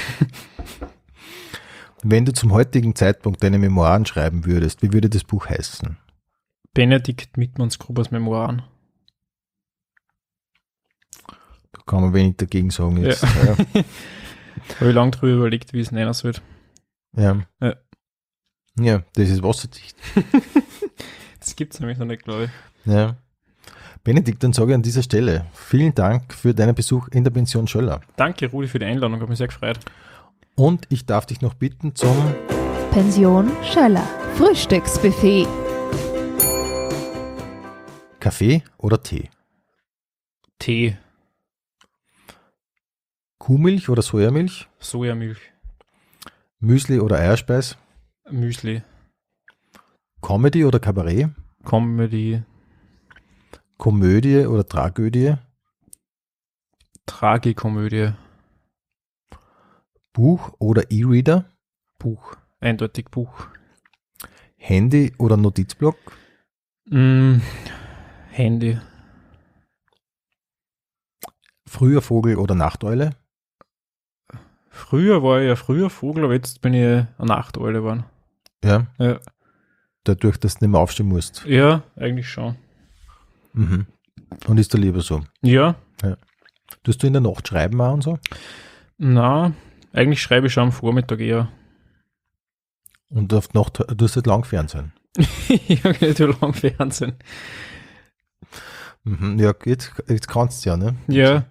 Wenn du zum heutigen Zeitpunkt deine Memoiren schreiben würdest, wie würde das Buch heißen? Benedikt Mittmannsgrubers Memoiren. Da kann man wenig dagegen sagen jetzt. Ja. Habe ich lange drüber überlegt, wie es nennen soll. Ja. Ja. Ja, das ist wasserdicht. Das gibt es nämlich noch nicht, glaube ich. Ja. Benedikt, dann sage ich an dieser Stelle vielen Dank für deinen Besuch in der Pension Schöller. Danke, Rudi, für die Einladung. Habe mich sehr gefreut. Und ich darf dich noch bitten zum Pension Schöller. Frühstücksbuffet. Kaffee oder Tee? Tee, Kuhmilch oder Sojamilch? Sojamilch, Müsli oder Eierspeis? Müsli, Comedy oder Kabarett? Comedy, Komödie oder Tragödie? Tragikomödie, Buch oder E-Reader? Buch, eindeutig Buch. Handy oder Notizblock? Handy, Früher Vogel oder Nachteule? früher war ich ja früher Vogel, aber jetzt bin ich eine Nachteule geworden. Ja. Ja. Dadurch, dass du nicht mehr aufstehen musst. Ja, eigentlich schon. Mhm. Und ist da lieber so? Ja, Tust du in der Nacht schreiben auch und so? na, eigentlich schreibe ich schon am Vormittag eher. Und auf die Nacht tust du halt lang Fernsehen? Ich habe nicht so lang Fernsehen. Mhm. Ja, jetzt kannst du ja, ne? Ja,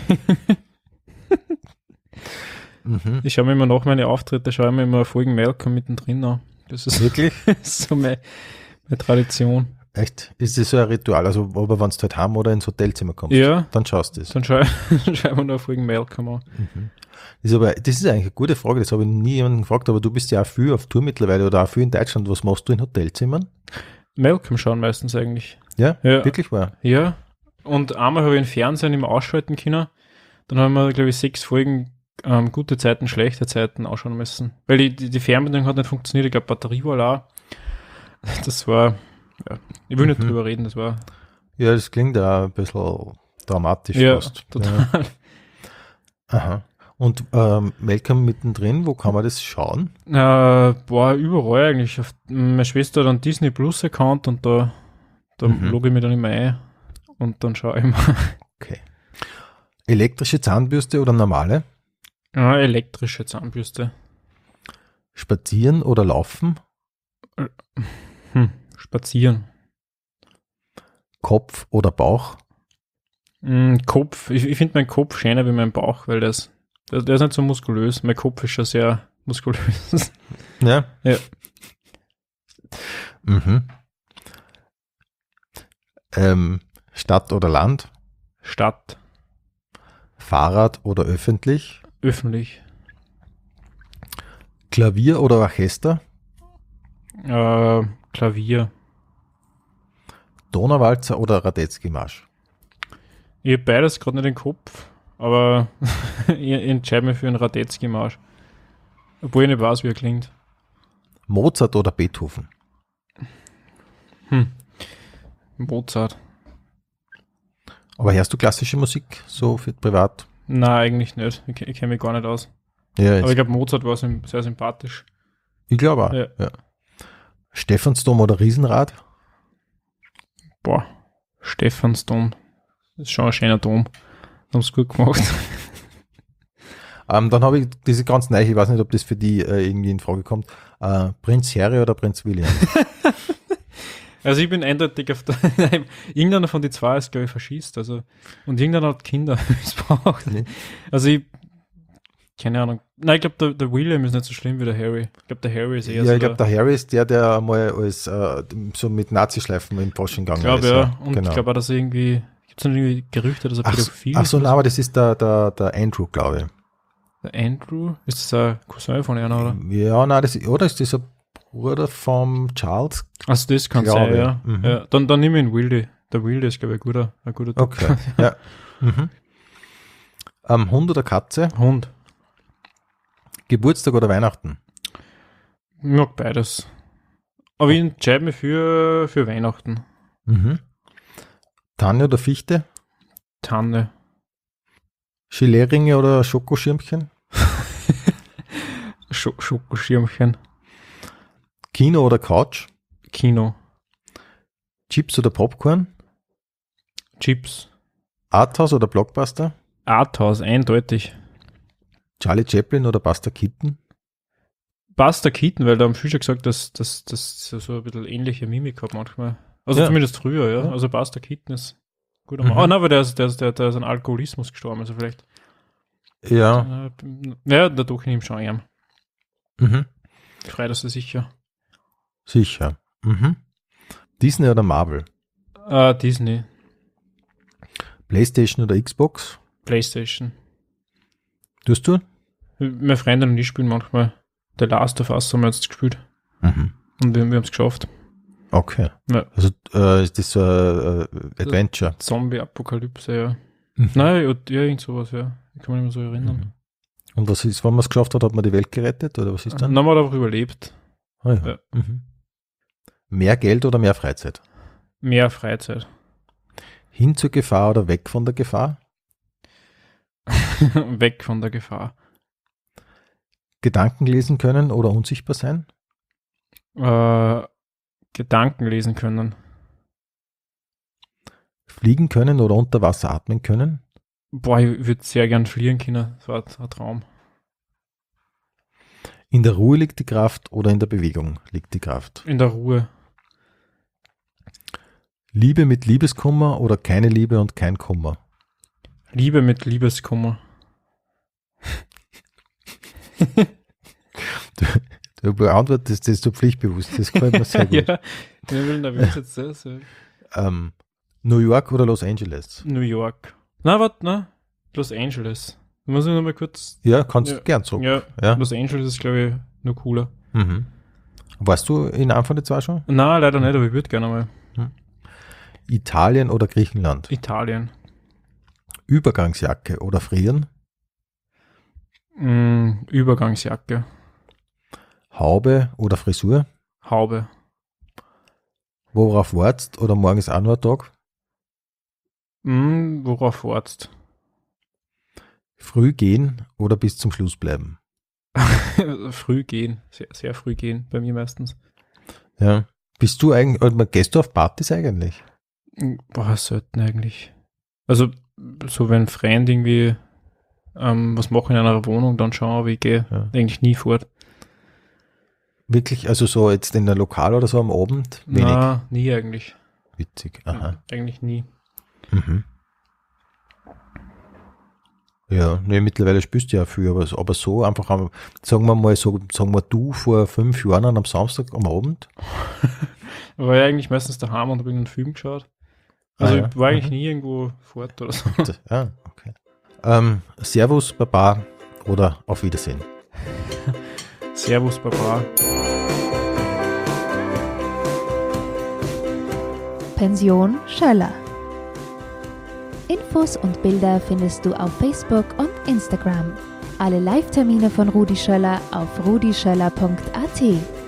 Mhm. ich schaue mir immer nach meine Auftritte, schaue ich mir immer Folgen Malcolm mittendrin an. Das ist Wirklich? so meine Tradition. Echt? Ist das so ein Ritual? Also, aber wenn du halt heim oder ins Hotelzimmer kommst, Ja, dann schaust du es. dann schaue ich mir noch Folgen Malcolm an. Das ist eigentlich eine gute Frage, das habe ich nie jemanden gefragt, aber du bist ja auch viel auf Tour mittlerweile oder auch viel in Deutschland. Was machst du in Hotelzimmern? Malcolm schauen meistens eigentlich. Ja? Ja. Wirklich wahr? Ja, und einmal habe ich den Fernsehen immer ausschalten können. Dann haben wir, glaube ich, 6 Folgen gute Zeiten, schlechte Zeiten ausschauen müssen. Weil die Fernbedienung hat nicht funktioniert. Ich glaube, Batterie war auch. Das war, ja, ich will nicht drüber reden, das war. Ja, das klingt auch ein bisschen dramatisch Ja, fast. total. Ja. Aha. Und Malcolm mittendrin, wo kann man das schauen? Überall eigentlich. Meine Schwester hat einen Disney Plus Account und da logge ich mich dann immer ein und dann schaue ich mal. Okay. Elektrische Zahnbürste oder normale? Elektrische Zahnbürste. Spazieren oder laufen? Spazieren. Kopf oder Bauch? Kopf. Ich finde meinen Kopf schöner wie mein Bauch, weil der ist nicht so muskulös. Mein Kopf ist schon sehr muskulös. Ja. Ja. Mhm. Stadt oder Land? Stadt. Fahrrad oder öffentlich? Öffentlich. Klavier oder Orchester? Klavier. Donauwalzer oder Radetzky-Marsch? Ich habe beides gerade nicht im Kopf, aber ich entscheide mich für einen Radetzky-Marsch. Obwohl ich nicht weiß, wie er klingt. Mozart oder Beethoven? Mozart. Aber hörst du klassische Musik so für privat? Nein, eigentlich nicht. Ich kenne mich gar nicht aus. Ja, Aber ich glaube, Mozart war sehr sympathisch. ich glaube auch. Ja. Ja. Stephansdom oder Riesenrad? Boah, Stephansdom. Das ist schon ein schöner Dom. Haben es gut gemacht. Dann habe ich diese ganz neue, ich weiß nicht, ob das für die irgendwie in Frage kommt. Prinz Harry oder Prinz William? Also ich bin eindeutig auf der, irgendeiner von den zwei ist, glaube ich, Faschist, also, und irgendeiner hat Kinder missbraucht. Nee. Also keine Ahnung. Nein, ich glaube, der William ist nicht so schlimm wie der Harry. Ich glaube, der Harry ist eher Ja, so ich glaube, der Harry ist der mal als so mit Nazischleifen im Fasching gegangen glaube, ist. ja. Und genau. ich glaube auch, dass er irgendwie, gibt es irgendwie Gerüchte, dass er pädophil Ach ist? so, nein, aber das ist der Andrew, glaube ich. Der Andrew? Ist das ein Cousin von einer, oder? Ja, nein, ist das ein Bruder vom Charles? Also das kann Glaube. sein, ja. Mhm. Ja. Dann nehme ich ihn Wildy. Der Wildy ist, glaube ich, ein guter Typ. Okay, ja. Mhm. Hund oder Katze? Hund. Geburtstag oder Weihnachten? Ich mag beides. Aber ich entscheide mich für Weihnachten. Mhm. Tanne oder Fichte? Tanne. Gelee-Ringe oder Schokoschirmchen? Schokoschirmchen. Kino oder Couch? Kino. Chips oder Popcorn? Chips. Arthouse oder Blockbuster? Arthouse, eindeutig. Charlie Chaplin oder Buster Keaton? Buster Keaton, weil da haben viele gesagt, dass das so ein bisschen ähnliche Mimik hat manchmal. Also zumindest früher, ja. Also Buster Keaton ist gut. Oh nein, aber der ist an Alkoholismus gestorben, also vielleicht. Ja. Ja, da tue ich ihm schon arm. Mhm. Frei, das ist sicher. Sicher. Mhm. Disney oder Marvel? Disney. PlayStation oder Xbox? PlayStation. Tust du? Meine Freunde und ich spielen manchmal The Last of Us, haben wir jetzt gespielt. Mhm. Und wir haben es geschafft. Okay. Ja. Also ist das so ein Adventure? Zombie-Apokalypse, ja. Mhm. Nein, ja, irgend sowas, ja. Ich kann mich nicht mehr so erinnern. Mhm. Und was ist, wenn man es geschafft hat man die Welt gerettet oder was ist dann? Dann haben wir einfach überlebt. Ah, ja. Ja. Mhm. Mehr Geld oder mehr Freizeit? Mehr Freizeit. Hin zur Gefahr oder weg von der Gefahr? Weg von der Gefahr. Gedanken lesen können oder unsichtbar sein? Gedanken lesen können. Fliegen können oder unter Wasser atmen können? Boah, ich würde sehr gern fliegen können. Das war ein Traum. In der Ruhe liegt die Kraft oder in der Bewegung liegt die Kraft? In der Ruhe. Liebe mit Liebeskummer oder keine Liebe und kein Kummer? Liebe mit Liebeskummer. Du beantwortest das so pflichtbewusst, das gefällt mir sehr gut. Ja, ich will nervös jetzt sehr. New York oder Los Angeles? New York. Na, warte, na. Los Angeles. Muss ich nochmal kurz. Ja, kannst du gern zurück. Ja, Los Angeles ist, glaube ich, noch cooler. Mhm. Warst du in einem von den zwei schon? Nein, leider nicht, aber ich würde gerne mal. Italien oder Griechenland? Italien. Übergangsjacke oder frieren? Übergangsjacke. Haube oder Frisur? Haube. Worauf wartest oder morgen ist auch nur ein Tag? Worauf wartest? Früh gehen oder bis zum Schluss bleiben? Früh gehen. Sehr, sehr früh gehen, bei mir meistens. Ja. Bist du eigentlich, oder gehst du auf Partys eigentlich? Boah, selten eigentlich. Also, so wenn ein Freund irgendwie was mache in einer Wohnung, dann schauen, aber ich gehe eigentlich nie fort. Wirklich, also so jetzt in der Lokal oder so am Abend? Wenig? Na, nie eigentlich. Witzig, aha. Eigentlich nie. Mhm. Ja, ne, mittlerweile spürst du ja viel, aber so einfach, sagen wir du vor 5 Jahren am Samstag am Abend? War ja eigentlich meistens daheim und habe einen Film geschaut. Also ich war eigentlich nie irgendwo fort oder so. Ja, okay. Servus, Baba oder auf Wiedersehen? Servus, Baba. Pension Schöller. Infos und Bilder findest du auf Facebook und Instagram. Alle Live-Termine von Rudi Schöller auf rudischöller.at.